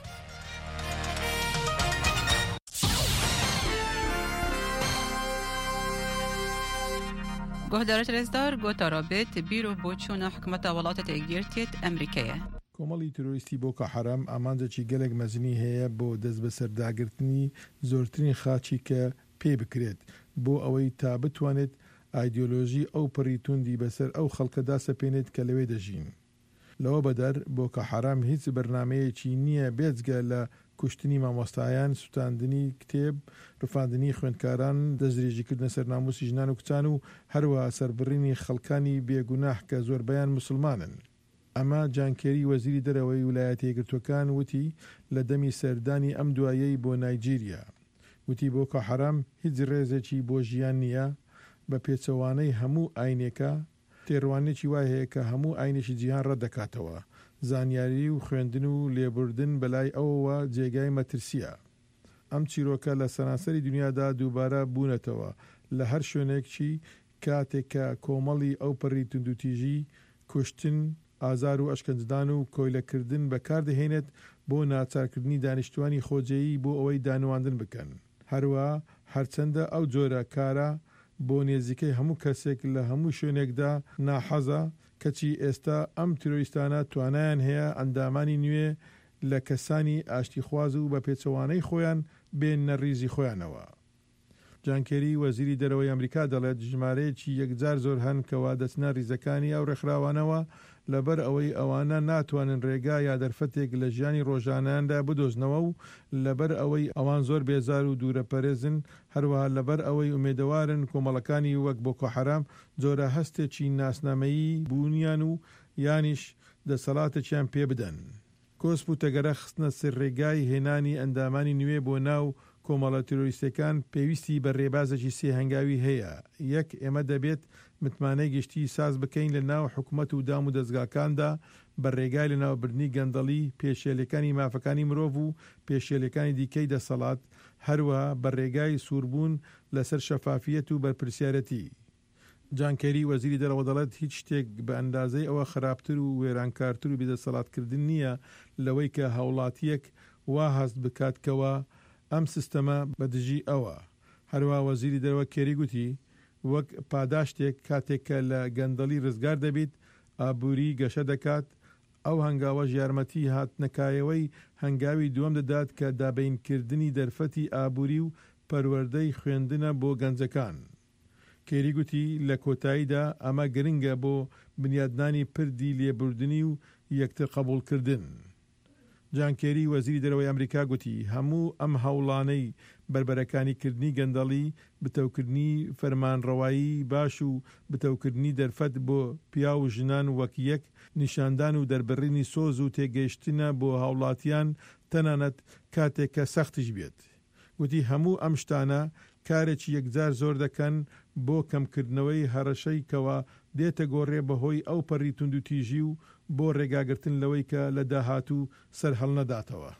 S12: گۆهدارە رێزدار گۆتارابێت بیرۆ بۆ چوونە حکومەتە وڵاتە تێگیرتێت ئەمریکایە.
S13: کۆمەڵی تۆریستی بۆکە حەرام ئامانجێکی گەلێک مەزنی هەیە بۆ دەست بە سەرداگرتنی زۆرترین خاچی کە پێ بکرێت بۆ ئەوەی تا بتوانێت ئایدۆلۆژی ئەو پەڕیتوندی بەسەر ئەو خەڵکەدا سەپێنێت کە لەوێ دەژین. لەوە بەدەر بۆکە حەرام هیچ بەرنمەیەکی نییە بێجگە لە کوشتنی مامۆستایان سوتاندنی کتێب ڕفاندنی خوێندکاران دەستدرێژیکردنە سەر ناموسی ژنان و کچان و هەروەها سەربڕینی خەڵکانی بێگوناح کە زۆربەیان موسڵمانن. ئەمە جانکێری وەزیری دەرەوەی ویلایەتە یەکگرتووەکان وتی لە دەمی سەردانی ئەم دوایەی بۆ نایجیریا وتی بۆکە حەرام هیچ ڕێزێکی بۆ ژیان نییە بە پێچەوانەی هەموو ئاینێکە تێڕوانێکی وای هەیە کە هەموو ئاینێکی جیهان ڕەتدەکاتەوە زانیاری و خوێندن و لێبوردن بەلای ئەوەوە جێگای مەترسیە. ئەم چیرۆکە لە سەرانسەری دنیادا دووبارە بوونەتەوە لە هەر شوێنێکی کاتێک کە کۆمەڵی ئەو پەڕی توندوتیژی کوشتن ئازار و ئەشکەنجدان و کۆیلەکردن بەکاردەهێنێت بۆ ناچارکردنی دانیشتوانی خۆجێیی بۆ ئەوەی دانوواندن بکەن. هەروە هەرچەندە ئەو جۆرە کارە بۆ نێزیکەی هەموو کەسێک لە هەموو شوێنێکدا ناحەزە کەچی ئێستا ئەم تیرۆریستانە توانایان هەیە ئەندامانی نوێ لە کەسانی ئاشتیخواز و بە پێچەوانەی خۆیان بێن نەڕیزی خۆیانەوە. جانکێری وەزیری دەرەوەی ئەمریکا دەڵێت ژمارەیەکی یەکجار زۆر هەن کەوا دەچنە ریزەکانی ئەو ڕێکخراوانەوە لەبەر ئەوەی ئەوانە ناتوانن ڕێگا یا دەرفەتێک لە ژیانی ڕۆژانەیاندا بدۆزنەوە و لەبەر ئەوەی ئەوان زۆر بێزار و دوورە پەرێزن هەروەها لەبەر ئەوەی ئومێدەوارن کۆمەڵەکانی وەک بۆکۆ حەرام جۆرە هەستێکی ناسنامەیی بوونیان و یانیش دەسەڵاتێکیان پێ بدەن. کۆسپ و تەگەرە خستنە سەر ڕێگای هێنانی ئەندامانی نوێ بۆ ناو کۆمەڵە تیرۆریستەکان پێویستی بە ڕێبازێکی سێ هەنگاوی هەیە. یەک، ئێمە دەبێت متمانەی گشتی ساز بکەین لە ناو حکوومەت و دام و دەستگاکاندا بە ڕێگای لە ناوبردنی گەندەڵی پێشێلەکانی مافەکانی مرۆڤ و پێشێلەکانی دیکەی دەسەڵات، هەروەها بە ڕێگای سووربوون لەسەر شەفافیەت و بەرپرسیارەتی. جان کێری وەزیری دەرەوە دەڵێت هیچ شتێک بە ئەندازەی ئەوە خراپتر و وێرانکارتر و بێدەسەڵاتکردن نییە لەوەی کە هاوڵاتیەک وا هەست بکاتکەوە ئەم سیستەمە بەدژی ئەوە. هەروەها وەزیری دەرەوە کێری گوتی وەک پاداشتێک کاتێککە لە گەندەڵی ڕزگار دەبیت ئابووری گەشە دەکات، ئەو هەنگاوەش یارمەتی هاتنەکایەوەی هەنگاوی دووەم دەدات کە دابینکردنی دەرفەتی ئابووری و پەروەردەی خوێندنە بۆ گەنجەکان. کێری گوتی لە کۆتاییدا ئەمە گرنگە بۆ بنیادنانی پردی لێبوردنی و یەکتر قبولکردن. جان کێری وەزیری دەرەوەی ئەمریکا گوتی هەموو ئەم هەوڵانەی بربەرەکانی کردنی گەندەڵی، بتەوکردنی فەرمانڕەوایی باش و بتەوکردنی دەرفەت بۆ پیا و ژنان وەک یەک، نیشاندان و دەربڕینی سۆز و تێگەیشتنە بۆ هاوڵاتیان تەنانەت کاتێک کە سەختیش بێت. گوتی هەموو ئەم شتانە کارێکی یەکجار زۆر دەکەن بۆ کەمکردنەوەی هەڕەشەی کەوا دێتە گۆڕێ بەهۆی ئەو پەڕی تونند و تیژی و بۆ ڕێگاگرتن لەوەی کە لە داهاتوو سەر هەڵ نەداتەوە.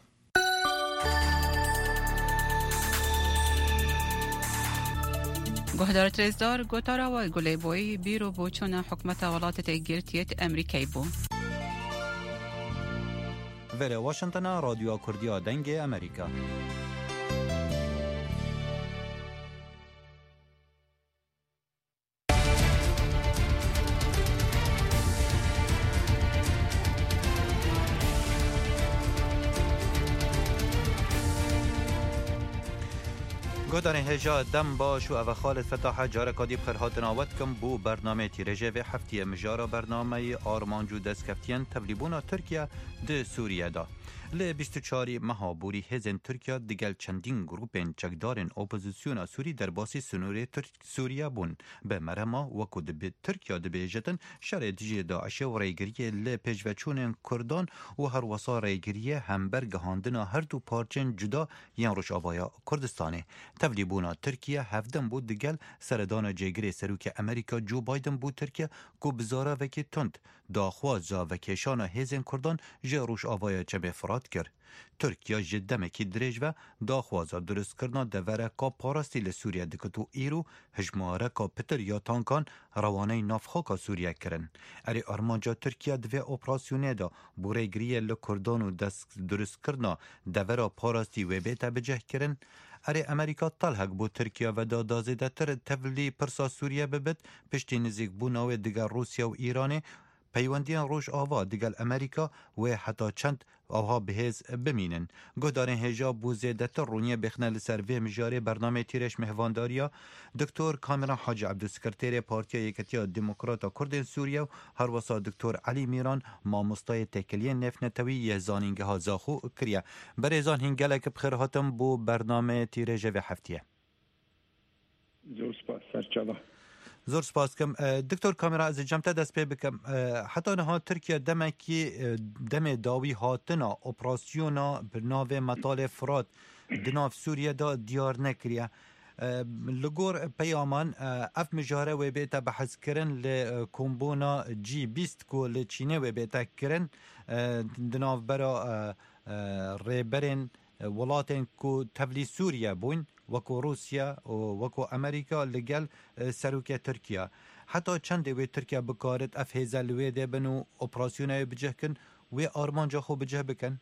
S12: گهدار ترزدار گوتارا و گلی بوی بیرو بوچون حکمت ولایت تگیرتیت امریکایی بو.
S14: ولی واشنطن رادیو کردیا دنگ امریکا. گودان هجا دم باش و او خالد فتاح جاره کادی بخرهات ناوت کم بو برنامه تیرجه و هفته مجارا برنامه آرمانجو دستکفتین تبلیبونا ترکیه ده سوریه دا. لی بیست و چهار مهابوری هزن ترکیه دیگل چندین گروپین چکدارن اپوزیسیون سوری در باسی سنوری سوریه بون به مرما وکو دب ترکیه دبیجتن شر دیجی داعش و ریگریه لی پیجوچون کردان و هر وسا ریگریه همبرگ هاندنا هر دو پارچن جدا یان روش آبایا کردستانه. تبلیبونا ترکیه هفدن بود دیگل سردان جگری سروک امریکا جو بایدن بود ترکیه کو بزاره وکی تند داخوازا وکیشان هزن کردان جروش آبایا چه فراد کرد. ترکیه جدمکی دریج و داخوازا درست کردن دوره که پارستی لسوریه دکتو ایرو هجماره که پتر یا تانکان روانه نافخاک سوریه کرن. اری ارمانجا ترکیه دوی اپراسیونه دا بوره گریه لکردان و درست کردن دوره پارستی و بیتا بجه کرن. اری امریکا طلحق بو ترکیه و دا دازده تر تفلی پرسا سوریه ببد پشتی نزیک بو ناوی دیگر روسیا و ایرانه پیوندیان روش آوا دیگل امریکا و حتی چند آوها بهز بمینن. گهدارن هجا بوزیده تر رونیه بخنه لسر وی مجاره برنامه تیرش مهوانداریا دکتور کامران حاج عبدالسکرتیر پارتیا یکتیا دموکراتا کردن سوریه و هر وسا دکتور علی میران مامستای تکلیه نفنتوی یزانینگه ها زاخو کریه. بریزان هنگلک بخیر هاتم بو برنامه تیرش و هفتیه.
S15: زور سپاس سرچالا.
S14: زور سپاس کم دکتر کامرا از جمعه دست پی بکم حتی نها ترکیه دمکی دم داوی هاتنا اپراسیونا بناو مطال فرات دناف سوریه دا دیار نکریه لگور پیامان اف مجاره و بیتا بحث کرن لکومبونا جی بیست کو لچینه و بیتا کرن دناف برا ریبرین ولاتن کو تبلی سوریه بون وکو روسیا و وکو امریکا لگل سروک ترکیه حتی چند وی ترکیه بکارت اف هزل وی ده بنو اپراسیونه بجه کن و آرمانجا خو بجه بکن.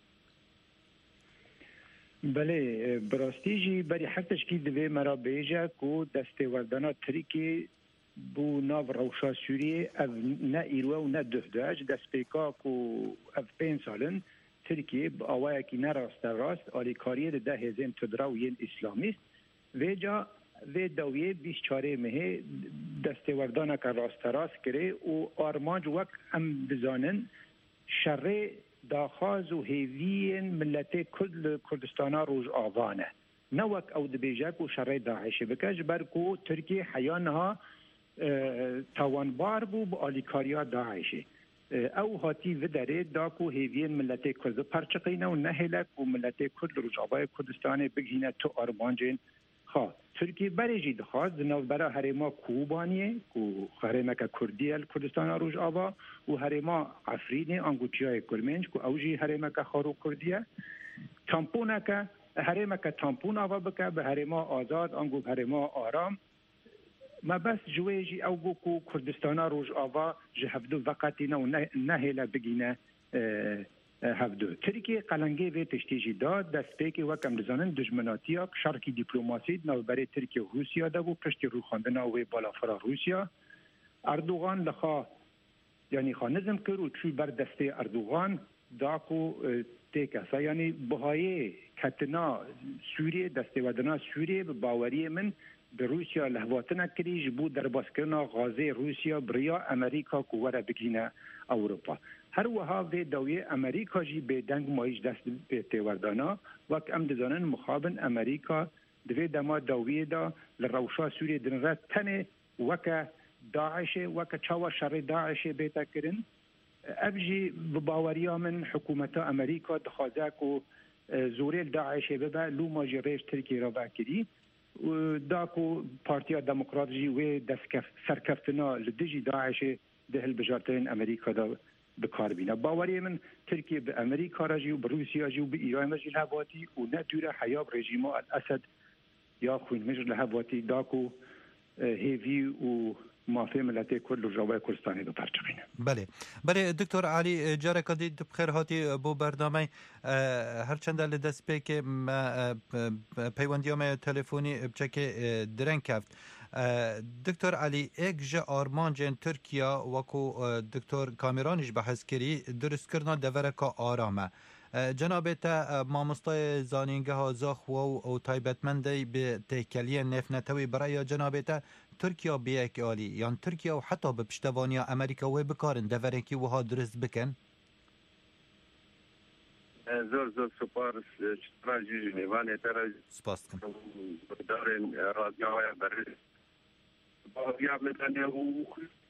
S15: بله براستیجی بری حتیش کی دوی مرا بیجه کو دسته وردانا ترکی بو ناو روشا سوریه اف نه ایروه و نه دهدهج دست پیکا کو اف پین سالن ترکیه با آوائه کی نراست راست آلیکاریه ده هزین تدراو ین اسلامیست ویجا وی دویه بیست چاره مهه دستوردانه که راست راست کره و آرمانج وک ام بزانن شر داخاز و هیوین ملت کرد کردستانا روز آوانه نه وک او دبیجک و شر داعش بکش برکو ترکیه حیانها تاوانبار بو با آلیکاریا داعشه او هاتی و داره داکو هیوین ملت کرد پرچقینه و نهلک و ملت کرد رجعبای کردستان بگینه تو آرمانجین خواه ترکیه بریجی دخواست نو برا هرما کوبانیه کو هرما که کردیه کردستان رجعبا و هرما عفرینه انگوچیای کرمنج کو اوجی هرما که خارو کردیه تامپونه که هرما که تامپون آوا بکه به هرما آزاد انگو هرما آرام ما بس جویجی او گو کو کردستان رجعبا جهفدو وقتی نو نهلا بگینه هفدو ترکیه قلنگی و تشتیجی داد دست پیکی وکم دزانن دجمناتیا شرکی دیپلوماسی نو برای ترکیه و روسیا دا و پشتی رو خواندن و بالافرا روسیا اردوغان لخوا یعنی خانزم کرو چوی بر دسته اردوغان داکو تیکسا یعنی بهایی کتنا سوریه دسته ودنا سوریه به باوری من به روسیا لحواتنا کریج بود در باسکرنا غازه روسیا بریا امریکا کوورا بگینه اوروپا هر وها و دویه امریکا جی به دنگ مایش دست به تیوردانا وک ام دزانن مخابن امریکا دوی دما دویه دا لروشا سوریه دنرات تنه وک داعش وک چاوا شر داعش بیتا کرن ابجی بباوریا من حکومت امریکا دخوازاک و زوریل داعش ببا لو ماجی ریش ترکی را باکری داکو پارتیا دموکراتجی و دست سرکفتنا لدجی داعش دهل بجارتين امريكا دا بكار بينا باوري من تركيا بامريكا راجي وبروسيا جي وبايران راجي لهباتي وناتورا حياه ريجيم الاسد يا خوين مجر لهباتي داكو هيفي و مافی ملت کرد و جوای کردستانی دو پرچقینه.
S14: بله بله دکتر علی جاره کدید بخیر هاتی بو برنامه هرچند لدست پی که پیوندیام تلفونی بچه که درنگ کفت دکتر علی ایک جه آرمانجین ترکیا وکو دکتر کامرانیش بحث کری درست کرنا دورکا آرامه جناب تا مامستای زانینگه ها زاخ و تایبتمندی به تکلیه نفنتوی برای جناب تا ترکیا بیک آلی یان ترکیا و حتی به پشتوانی امریکا و بکارن دورکی و ها درست بکن
S11: زور زور سپارس چطرا جیجی نیوانه تر
S14: سپاس کن
S11: دارین رادیو های برای باقیاب مدنی و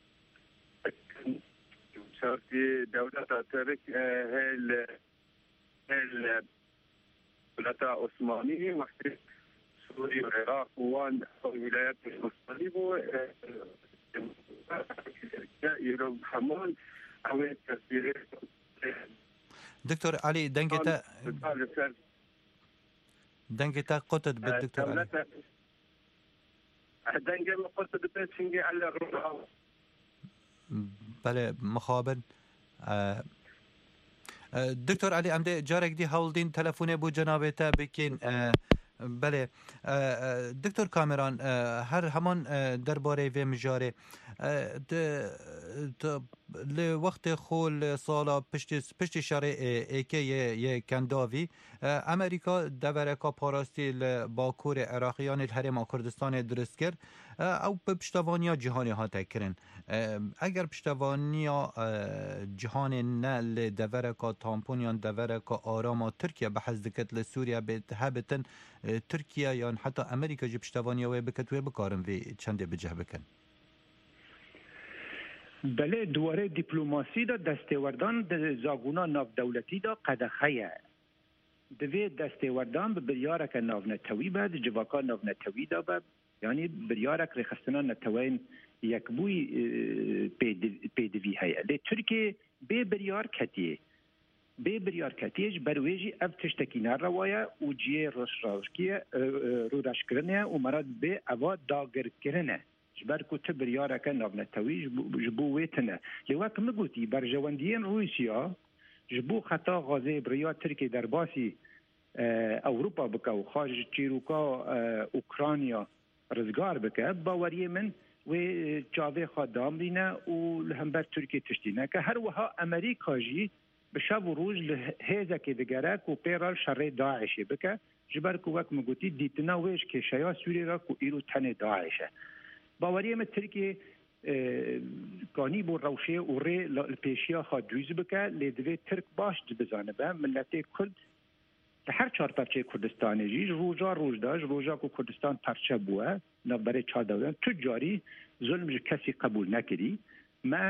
S11: شرطی دولت ترک هل هل دولت عثمانی وقتی سوری و عراق وان ولایت عثمانی بو ایران همان اوه تصویره
S14: دکتر علی دنگتا دنگتا قطد بالدكتور علي
S11: دنگه قطد بتشنجي على الروح
S14: بله مخابن دکتر علی امده جارك دي هولدين تلفونه بو جنابتا بكين بله دکتر کامران هر همان درباره و مجاره ل وقت خول سالا پشت پشت شهر ایکی ی کنداوی امریکا دورکا پاراستی باکور عراقیان الحرم کردستان درست کرد او به پشتوانیا جهانی ها تکرن اگر پشتوانیا جهان نه دورکا تامپونیان دورکا آرام ترکیه به حز دکت لسوریا به هبتن ترکیه یا حتی امریکا جی پشتوانیا و بکت و بکارن و چنده بجه بکن
S15: بله دواره دیپلوماسی دا دستوردان د زاگونا ناف دولتی دا قدخیه دوی دستوردان به بریارک ناف نتوی بد جواکا ناف نتوی دا بد یعنی بریارک رخستنا نتوین یک بوی پیدوی هیا لی ترکیه بی بریار کتیه بی بریار کتیج برویجی اف تشتکی نار روایا و جیه روش راوشکیه رو راش کرنه و مراد بی اوا داگر کرنه جبر كنت بريارة كان نبنتوي جبوتنا لواك مقولتي برجوانديين روسيا جبو خطا غازي بريا تركي درباسي اوروبا بكا وخارج تشيروكا اوكرانيا رزقار بكا باوريه من و جاوي خدام لينا ولهمبر تركي تشتينا كهر وها امريكا جي بشاب روج لهذا كدغراك وبيرال شر داعش بكا جبر كوك مقولتي ديتنا ويش كشيا سوريا كو ايرو تن داعش باوری من ترکیه کانی بو روشه و ری الپیشیا خود جوز بکه لیدوی ترک باش بزنه به ملت کرد هر چهار پرچه کردستانی جیج روزا روز داشت روزا کو کردستان پرچه بوه نبره چهار دولت تجاری ظلم کسی قبول نکردی ما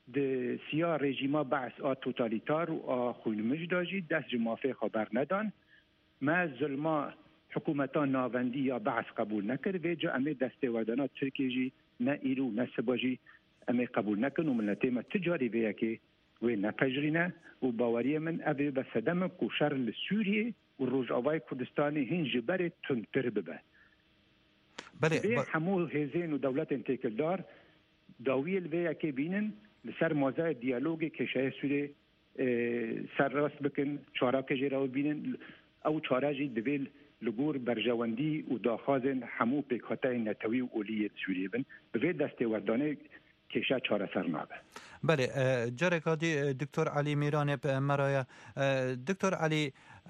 S15: د سیا رژیما بعث آ توتالیتار و آ خونمج داجی دست جمافه خبر ندان ما ظلما حکومتا ناوندی یا بعث قبول نکرد و جا امی دسته وردانات ترکیه جی نه ایرو نه سباجی امی قبول نکن و ملتی ما تجاری ویا که و نپجرینه و باوری من اوی بسدم کو شر لسوریه و روجاوای کردستانی هنج بره تندتر ببه
S14: بله
S15: به همو هزین و دولت انتقالدار داویل ویا که بینن لسر موضوع دیالوگ کشای سوره سر راست بکن چارا که جراو بینن او چارا جی دویل لگور برجواندی و داخازن همو پیکاتای نتوی و اولیت سوریه بن به دست وردانه کشا چارا سر نابه.
S14: بله جرکادی دکتر علی میران مرایا دکتر علی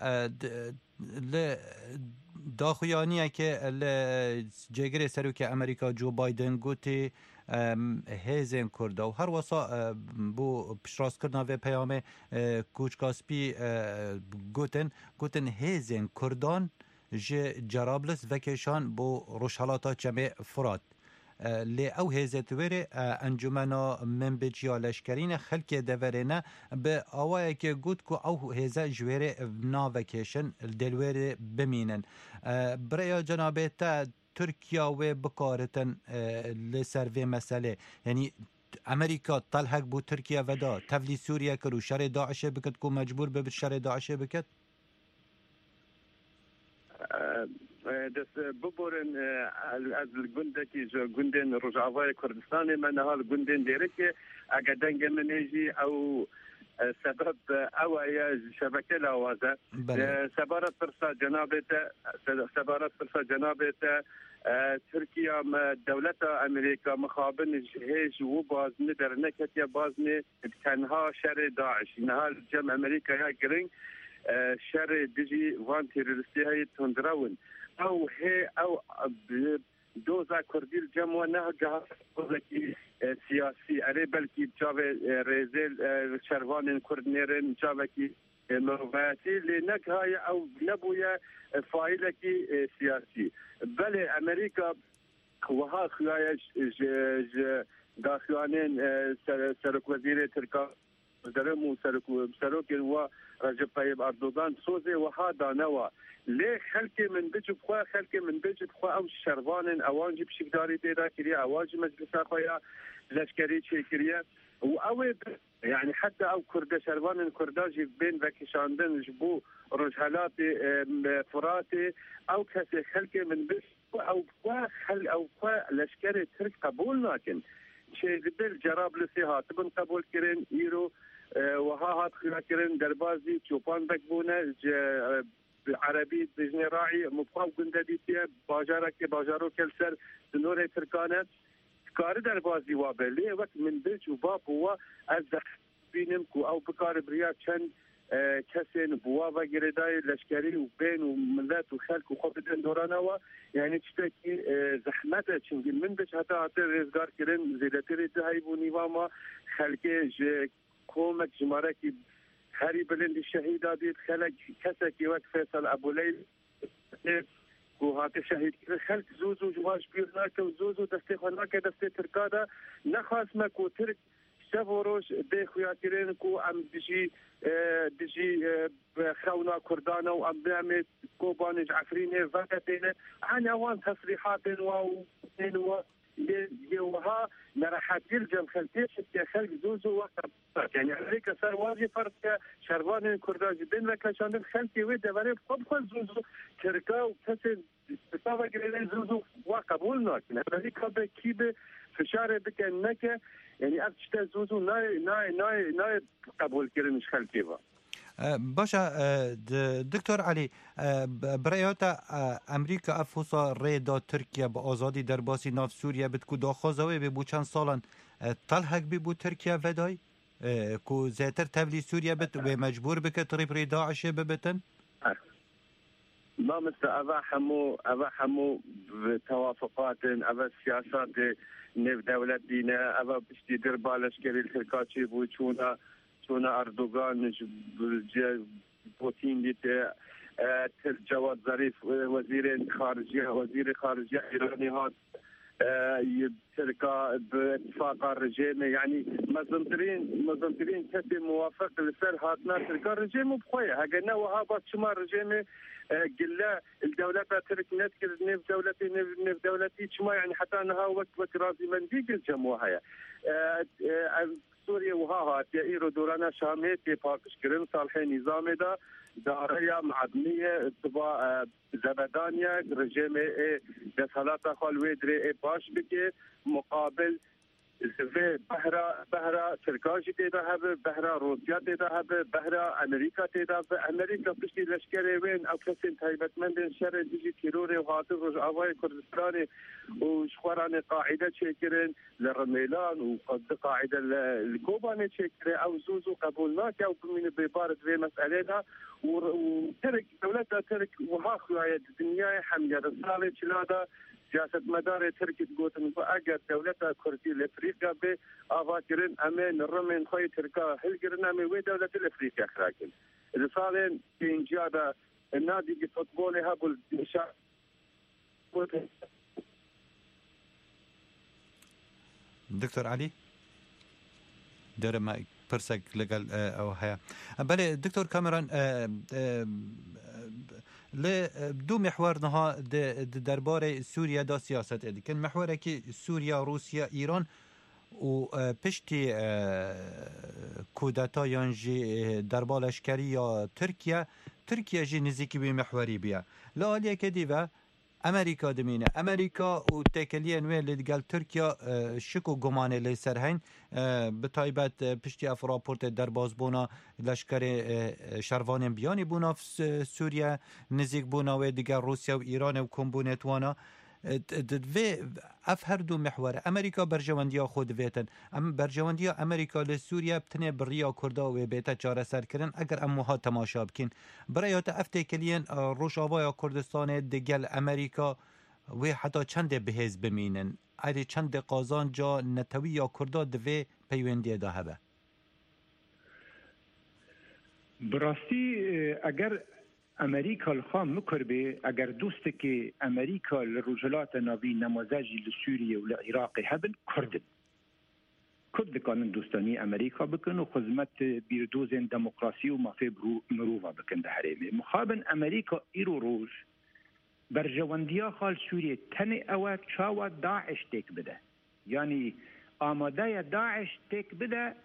S14: ل داخویانیه که ل جگری سروک امریکا جو بایدن گوتی هیزن کرده و هر واسا بو پشراس کردن و پیام کوچکاسپی گوتن گوتن هیزن کردان جه جرابلس وکشان بو روشحالاتا چمه فراد لی او هیزت وره انجمنا منبجیا لشکرین خلک دورینه به آوائه که گوت که او هیزه جوره ناوکیشن دلوره بمینن برای جنابه تا ترکیا و بکارتن لسر و مسئله یعنی امریکا طلحق بو ترکیا ودا تفلی سوریا کرو شر داعش بکت کو مجبور به شر داعش بکت
S11: دست ببورن از گندکی جو گندن رجعوای کردستان من حال گندن دیره که اگه دنگ منیجی او سبب او یا شبکه لاوازه سبارت پرسا جنابت سبارت پرسا جنابت ترکیا دولت امریکا مخابن هیچ و بازنه در نکت یا بازنه تنها شر داعش نهال جمع امریکا یا گرنگ شر دیجی وان تیرلیستی های تندراون او هی او دوزا کردیل جمع نه جهاز بزرگی سیاسی اره بلکی جاوه ریزل شروان کردنیرن جاوه کی مروفاتی لنک های او نبویا فایل کی سیاسی بله امریکا وها خیایش داخلانین سرک وزیر ترکا درم و سرک و رجب طيب اردوغان سوزي وها دانوا ليه خلك من بجب خوا خلك من بجب خوا او شربان اوانجي بشكداري تيدا كريا اواجي مجلس اخويا لشكري شيكريا واو يعني حتى او كرد شربان كرداجي بين بكشاندن جبو رجحلات فراتي او كسي خلك من بجب او خوا خل او خوا لشكري ترك قبول لكن شيء قبل جراب لسيها تبن قبول كرين يرو وها هات خلاكرين دربازي چوپان بكبونه عربي بجني راعي مفاو قندديتيا باجارك باجارو كالسر سنور تركانه كار دربازي وابلي وقت من بيج وباب هو ازح بينمكو او بكار بريا چند كسين بوابا جريداي لشكري وبين وملات وخلق وخبدن دورانوا يعني تشتكي زحمته چنگي من بيج حتى حتى رزگار كرين زيلتري تهيبو نيواما خلقه كومك جماركي هاري بلند الشهيدة دي خلق كسكي وقت فيصل أبو ليل وهات الشهيد خلق زوزو جواش بيرناك وزوزو دستي خناك دستي تركادا نخاص مكو ترك شفوروش دي خوياترين كو ام دجي دجي خونا كردانا وام بيعمل كوبانج عفريني فاتتين عن اوان تصريحات واو يوها نراحات يلجم خلتيش خلق زوزو وقت يعني عليك صار واجي فرق شربان كرداج بين مكاشان خلتي ويدا بري خبخ زوزو تركا وكسر بصافة قليلين زوزو وقبولنا عليك بكيب فشار بكنك يعني أكتشتا زوزو ناي ناي ناي ناي قبول كرنش خلتي با
S14: باشا دکتر علی برایات امریکا افوسا ریدا ترکیه با آزادی در باسی ناف سوریه بد کو داخوازوی به بو چند سالان طلحق بی بو ترکیه ودای کو زیتر تولی سوریه بد و مجبور بکت ریب ری داعش ببتن
S11: ما مثل اوه همو اوه همو توافقات اوه سیاسات نف دولت دینه اوه بشتی در بالشگری الترکاچی بو چونه چونه اردوغان پوتین دیت جواد ظریف وزیر خارجیه وزیر خارجیه ایرانی هات تركا باتفاق الرجيم يعني مزنترين مزنترين كتي موافق لسر هاتنا تركا الرجيم بخويا هقنا وهابط شما الرجيم قلا الدولة ترك نذكر نف دولتي نف دولتي شما يعني حتى انها وقت وقت رازي من ديك الجموعة سوريا وها يا ايرو دورانا شاميت باكش كريم صالحين نظام دا داريا معدنيه تبع زبدانيا رجيم دخلات خالويدري باش بك مقابل في بحرا بحرا تركاجي تذهب بحرا روسيا تذهب بحرا امريكا تذهب امريكا بشتي لشكري وين او كسين تايبت من شر ديجي تيروري وهاتف رجعوي كردستاني وشخوراني قاعده تشكرين للرميلان وقد قاعده الكوباني تشكري او زوزو قبولناك او من ببارد في مسالتها وترك دولتها ترك وها خوايا الدنيا حمله رساله شلاده سياسة مدار تركي تقول أجر دولة كردية الأفريقيا بأفاكرين أمين الرمين خوي تركا هالقرنا من وين دولة الأفريقيا خلاكن رسالين إنجادا النادي فوتبولي هابل إنشاء
S14: دكتور علي دەرە پرسێک لەگەڵ ئەو هەیە بەێ دکتۆر کامران لێ دوو میحوارنەها دەربارەی سووریا سیاست دکن محورێکی سووریا رووسیا ئیران و پشتی کودەتا یانژی دەربالەشکری یا ترکیە ترکیە ژی نزیکی بی محوەری بیە لە ئالیەکە دیڤە ئەمریکا دمینە ئەمریکا و تێکەلیە نوێ لە دگەل تورکیا شک و گومانێ لێ سەرهەین بتایبەت پشتی ئەف راپۆرتێ دەربازبوونا لەشکرێ شەروانێن بیانی بوونا سووریا نزیک بوونا وێ دیگە رووسیا و ئیرانێ و کۆمبوونێتوانە دەوێ ئەف هەردوو محوەرە ئەمریکا بەرژەوەندیا خۆ دەوێتن ئەم بەرژەوەندیا ئەمریکا لە سووریا بتنێ بڕیا کووردا وێ بێتە چارەسەرکردن ئەگەر ئەم وها تەماشا بکەین بڕیاتە ئەف تێکەلیەن ڕۆژاوایە کوردستانێ دەگەل ئەمریکا وێ حتا چەندێ بەهێز بمینن ئەرێ چەندێ قازانجا نەتەوی یا کووردا دەوێ پەیوەندیەدا هەبە
S15: براستی ئەگەر امریکا الخام مکربه اگر دوست که امریکا لرجلات ناوی نمازجی لسوریه و لعراق هبن کردن کرد کانن دوستانی امریکا بکن و خدمت بیردوزن دموکراسی و مافی مروفا بکن ده حریمه مخابن امریکا ایرو روز برجواندیا خال سوریه تن اوه چاوه داعش تک بده یعنی آماده داعش تک بده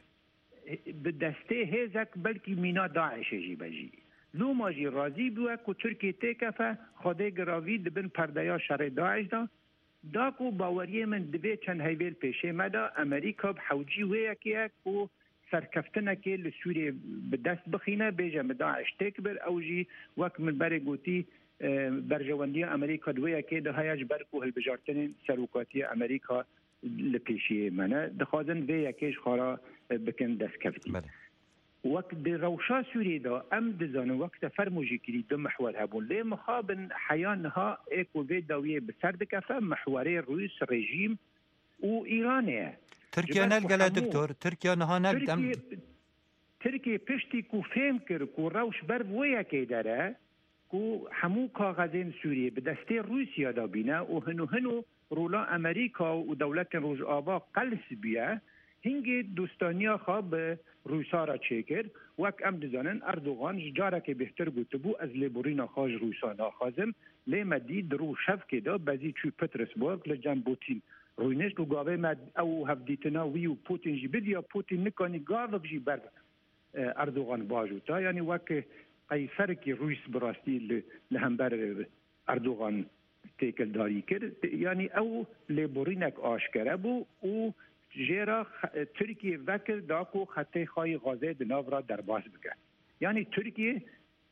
S15: به دسته هزک بلکی مینا داعش جی بجی لو ماجی راضی بوه که ترکیه تکفه خوده گراوی دبن پردیا شر داعش دا دا کو باوریه من دوی چند هیویل پیشه مدا امریکا بحوجی ویه که که سرکفتنه که لسوریه به دست بخینه بیجه داعش تکبر او جی وک من بره گوتی برجواندی امریکا دویه که ده هایج برکو هلبجارتن سروکاتی امریکا لپیشیه منه دخوازن ویه کهش خارا بکن دست کفتی وقت د روشا سوری دا ام دزانه وقت فرموجی کری دو محور هبون لی مخابن حیانها ایکو وی داویه بسر دکفه محوره روس رژیم و ایرانه
S14: ترکیه نلگله دکتور ترکیه نها نلگم
S15: ترکیه پشتی کو فهم کر کو روش بر ویا که داره کو همو کاغذین سوریه به دسته روسیا دا بینه و هنو هنو رولا امریکا و دولت روز آبا قلس بیه هنگی دوستانیا خواب روسا را چکر وک ام دزانن اردوغان جاره که بهتر گوته بو از لیبورینا خواج روسا ناخوازم لیمدی درو شف که دا بزی چوی پترسبورگ لجن بوتین روینش و گاوه مد او هفدیتنا وی و پوتین جی بدیا پوتین نکانی گاوه جی بر اردوغان باجوتا یعنی وک قیصر که روس براستی لهمبر اردوغان تیکل داری کرد یعنی او لیبورینک آشکره بو او جیرا ترکیه وکر داکو خطه خواهی غازه دناو را در باز بکن یعنی ترکیه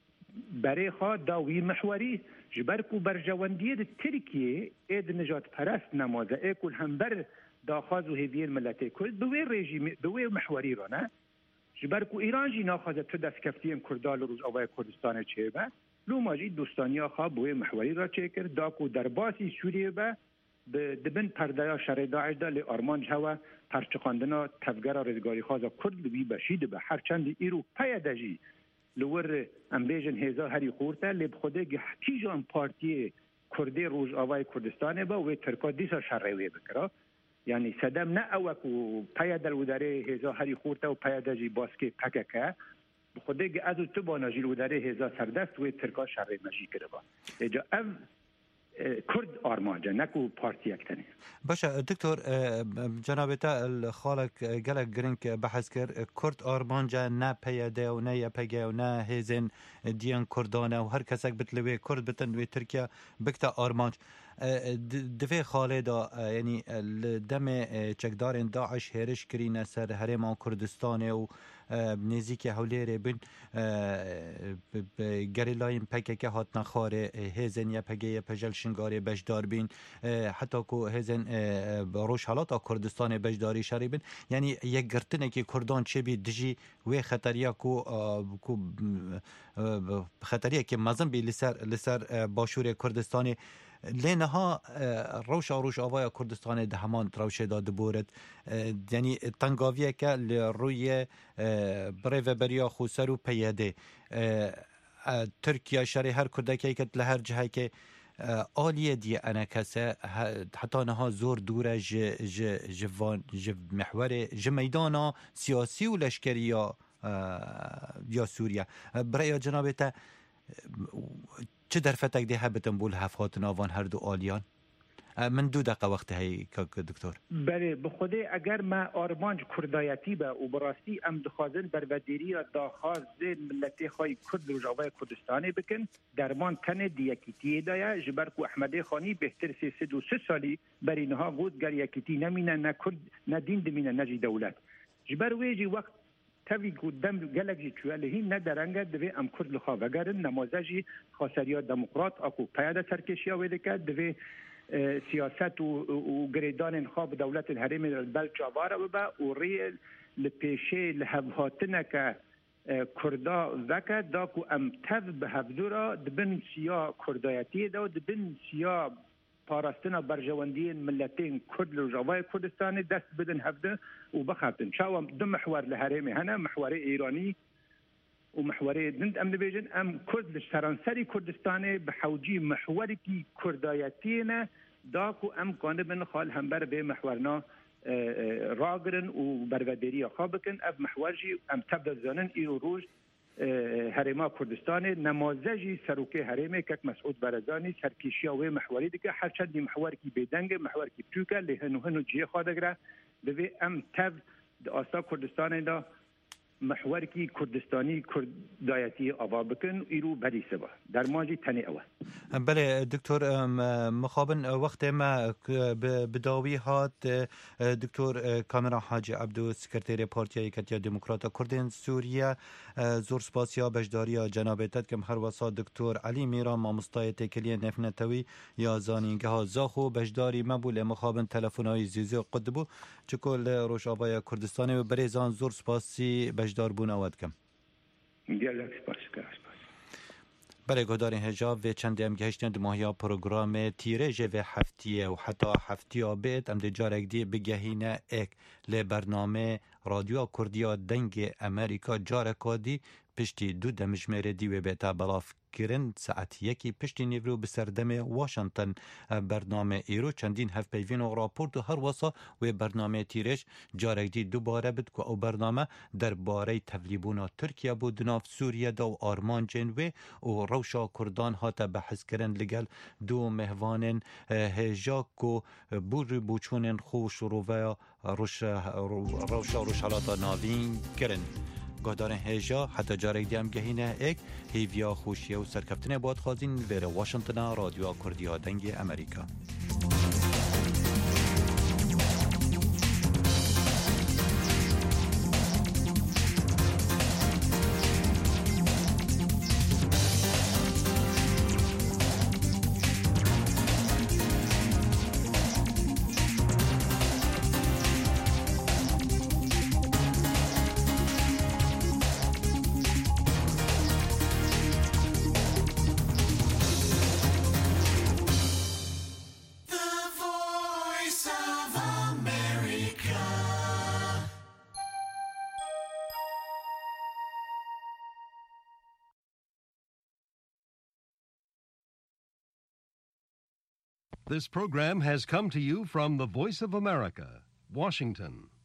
S15: برای خواه داوی محوری جبرکو برجواندیه ده ترکیه اید نجات پرست نمازه ایکل هم بر داخواز و هیویر ملته کرد دوی رژیم دوی محوری را نه جبرکو ایران جی ناخوازه تو دست کفتیم کردال روز آوای کردستان چه با لو ماجی دوستانی خواه بوی محوری را چه کرد داکو در باسی سوریه با دبن پردایا شر داعش دا لی آرمان جهوا پرچقاندنا تفگرا رزگاری خوازا کرد لوی بشید به هر چند ایرو پیاده جی لور امبیجن هزا هری خورتا لی بخوده گه تیجا ام پارتی کردی روز آوای کردستان با و ترکا دیسا شرعی بکرا یعنی صدام نه اوکو پیادل وداره هزا هری خورتا و پیادجی باسکی پککه بخوده از تو با نجیل وداره هزا سردست و ترکا شرعی مجی کرده با اجا او کرد آرمانجا نکو پارتی اکتنی
S14: باشه دکتور جنابتا الخالق گلک گرنگ بحث کرد کرد آرمانجا نه پیاده و نه یپگه و نه هزین دیان کردانه و هر کسک بتلوی کرد بتن و ترکیه بکتا آرمانج دفع خالدا یعنی دم چکدارن داعش هرش کرین سر هرمان کردستان و نزیک حولیره بین گریلاین پکه که هات نخاره هزن یا پگه یا پجل شنگاره بجدار بین حتی که هزن روش حالات کردستان بجداری شری بین یعنی یک گرتنه که کردان چه بی دجی و خطریه که خطریه که مزن بی لسر, لسر باشور کردستانی لینها روش روش آوای کردستان دهمان روش داد بورد یعنی تنگاویه که روی بریو بریا خوسر و پیاده ترکیه شری هر کردکی که لهر جهه که آلیه دی انا کسه حتی نها زور دوره ج ج جوان ج محور ج میدانا سیاسی و لشکری یا یا سوریه برای جنابتا چه در فتک ده هبتن بول هفات ناوان هر دو آلیان من دو دقیقه وقت هی دکتور
S15: بله بخوده اگر ما آرمانج کردایتی با و براستی ام دخوازن برودیری داخواز ملتی خواهی کرد و جوای کردستانی بکن درمان تنه دیکیتی دایا جبر کو احمد خانی بهتر سی سد و سی سالی بر اینها بود گر یکیتی نمینه نه کرد نه دین دمینه نجی دولت جبر ویجی وقت تاوی قدام گلگی چواله نه درنگ دوی ام کرد لخوابگرن نمازجی خاصریا دموکرات اکو پیاده سرکشیا ویده که دوی سیاست و گریدان خواب دولت الحریم البل جواره و و ریل لپیشه لحبهاتنه که کردا وکه دا کو ام تاو به هفدورا دبن سیا کردایتی دا و دبن سیا پاراستنا برجواندین ملتین کرد لجوای کردستان دست بدن هفده و بخاطن شاوم دو محور لحریم هنا محور ایرانی و محور دند ام نبیجن ام کرد لسرانسری کردستان بحوجی محوری کی کردایتینا داکو ام کانه بن خال همبر به محورنا راگرن و برودری خوابکن اب محورجی ام تبدأ زانن ایرو روز هرما کردستان نمازجی سروکه هرمه که مسعود برزانی سرکیشیا و محوری دیگه هر چند محور کی بدنگ محور کی توکه لهنو هنو جه خادگره به ام تب آسا کردستان دا محور کی کردستانی کردایتی آوا بکن ایرو بری سبا در ماجی تنی اوه
S14: بله دکتور مخابن وقت ما بداوی هات دکتور کامران حاجی عبدو سکرتیر پارتیای کتیا دموکراتا کردین سوریه زور سپاسیا بجداریا جنابتت کم هر وسا دکتور علی میران مامستای تکلیه نفنتوی یا زانینگه ها زاخو بجداری مبول مخابن تلفنهای زیزی قدبو چکل روش آبای کردستانی و بریزان زور سپاسی بجدار بون آود کم
S15: گلک سپاس کرد
S14: برای گهدار هجاب و چند ام گهشتند ماهیا پروگرام تیرج و هفتیه و حتی هفتیه بیت ام جارک دی بگهینه اک لبرنامه رادیو کردیا دنگ امریکا جارکادی پشتی دو دمجمره دیوی بیتا بلاف کرن ساعت یکی پشتی نیورو بسردم واشنطن برنامه ایرو چندین هف پیوین و راپورت و هر واسا و برنامه تیرش جارک دی دوباره بد که او برنامه در باره تبلیبونا ترکیه بود ناف سوریه دا و آرمان جنوی و روشا کردان هاتا بحث کرن لگل دو مهوان هجاک و بور بوچونن خوش روی روشا روش حالاتا ناوین کرن گهدار هجا حتی جارک دیم گهینه ایک هیویا خوشیه و سرکفتنه باید خوازین ویر واشنطن رادیو کردیا دنگ امریکا
S16: The This program has come to you from the Voice of America, Washington.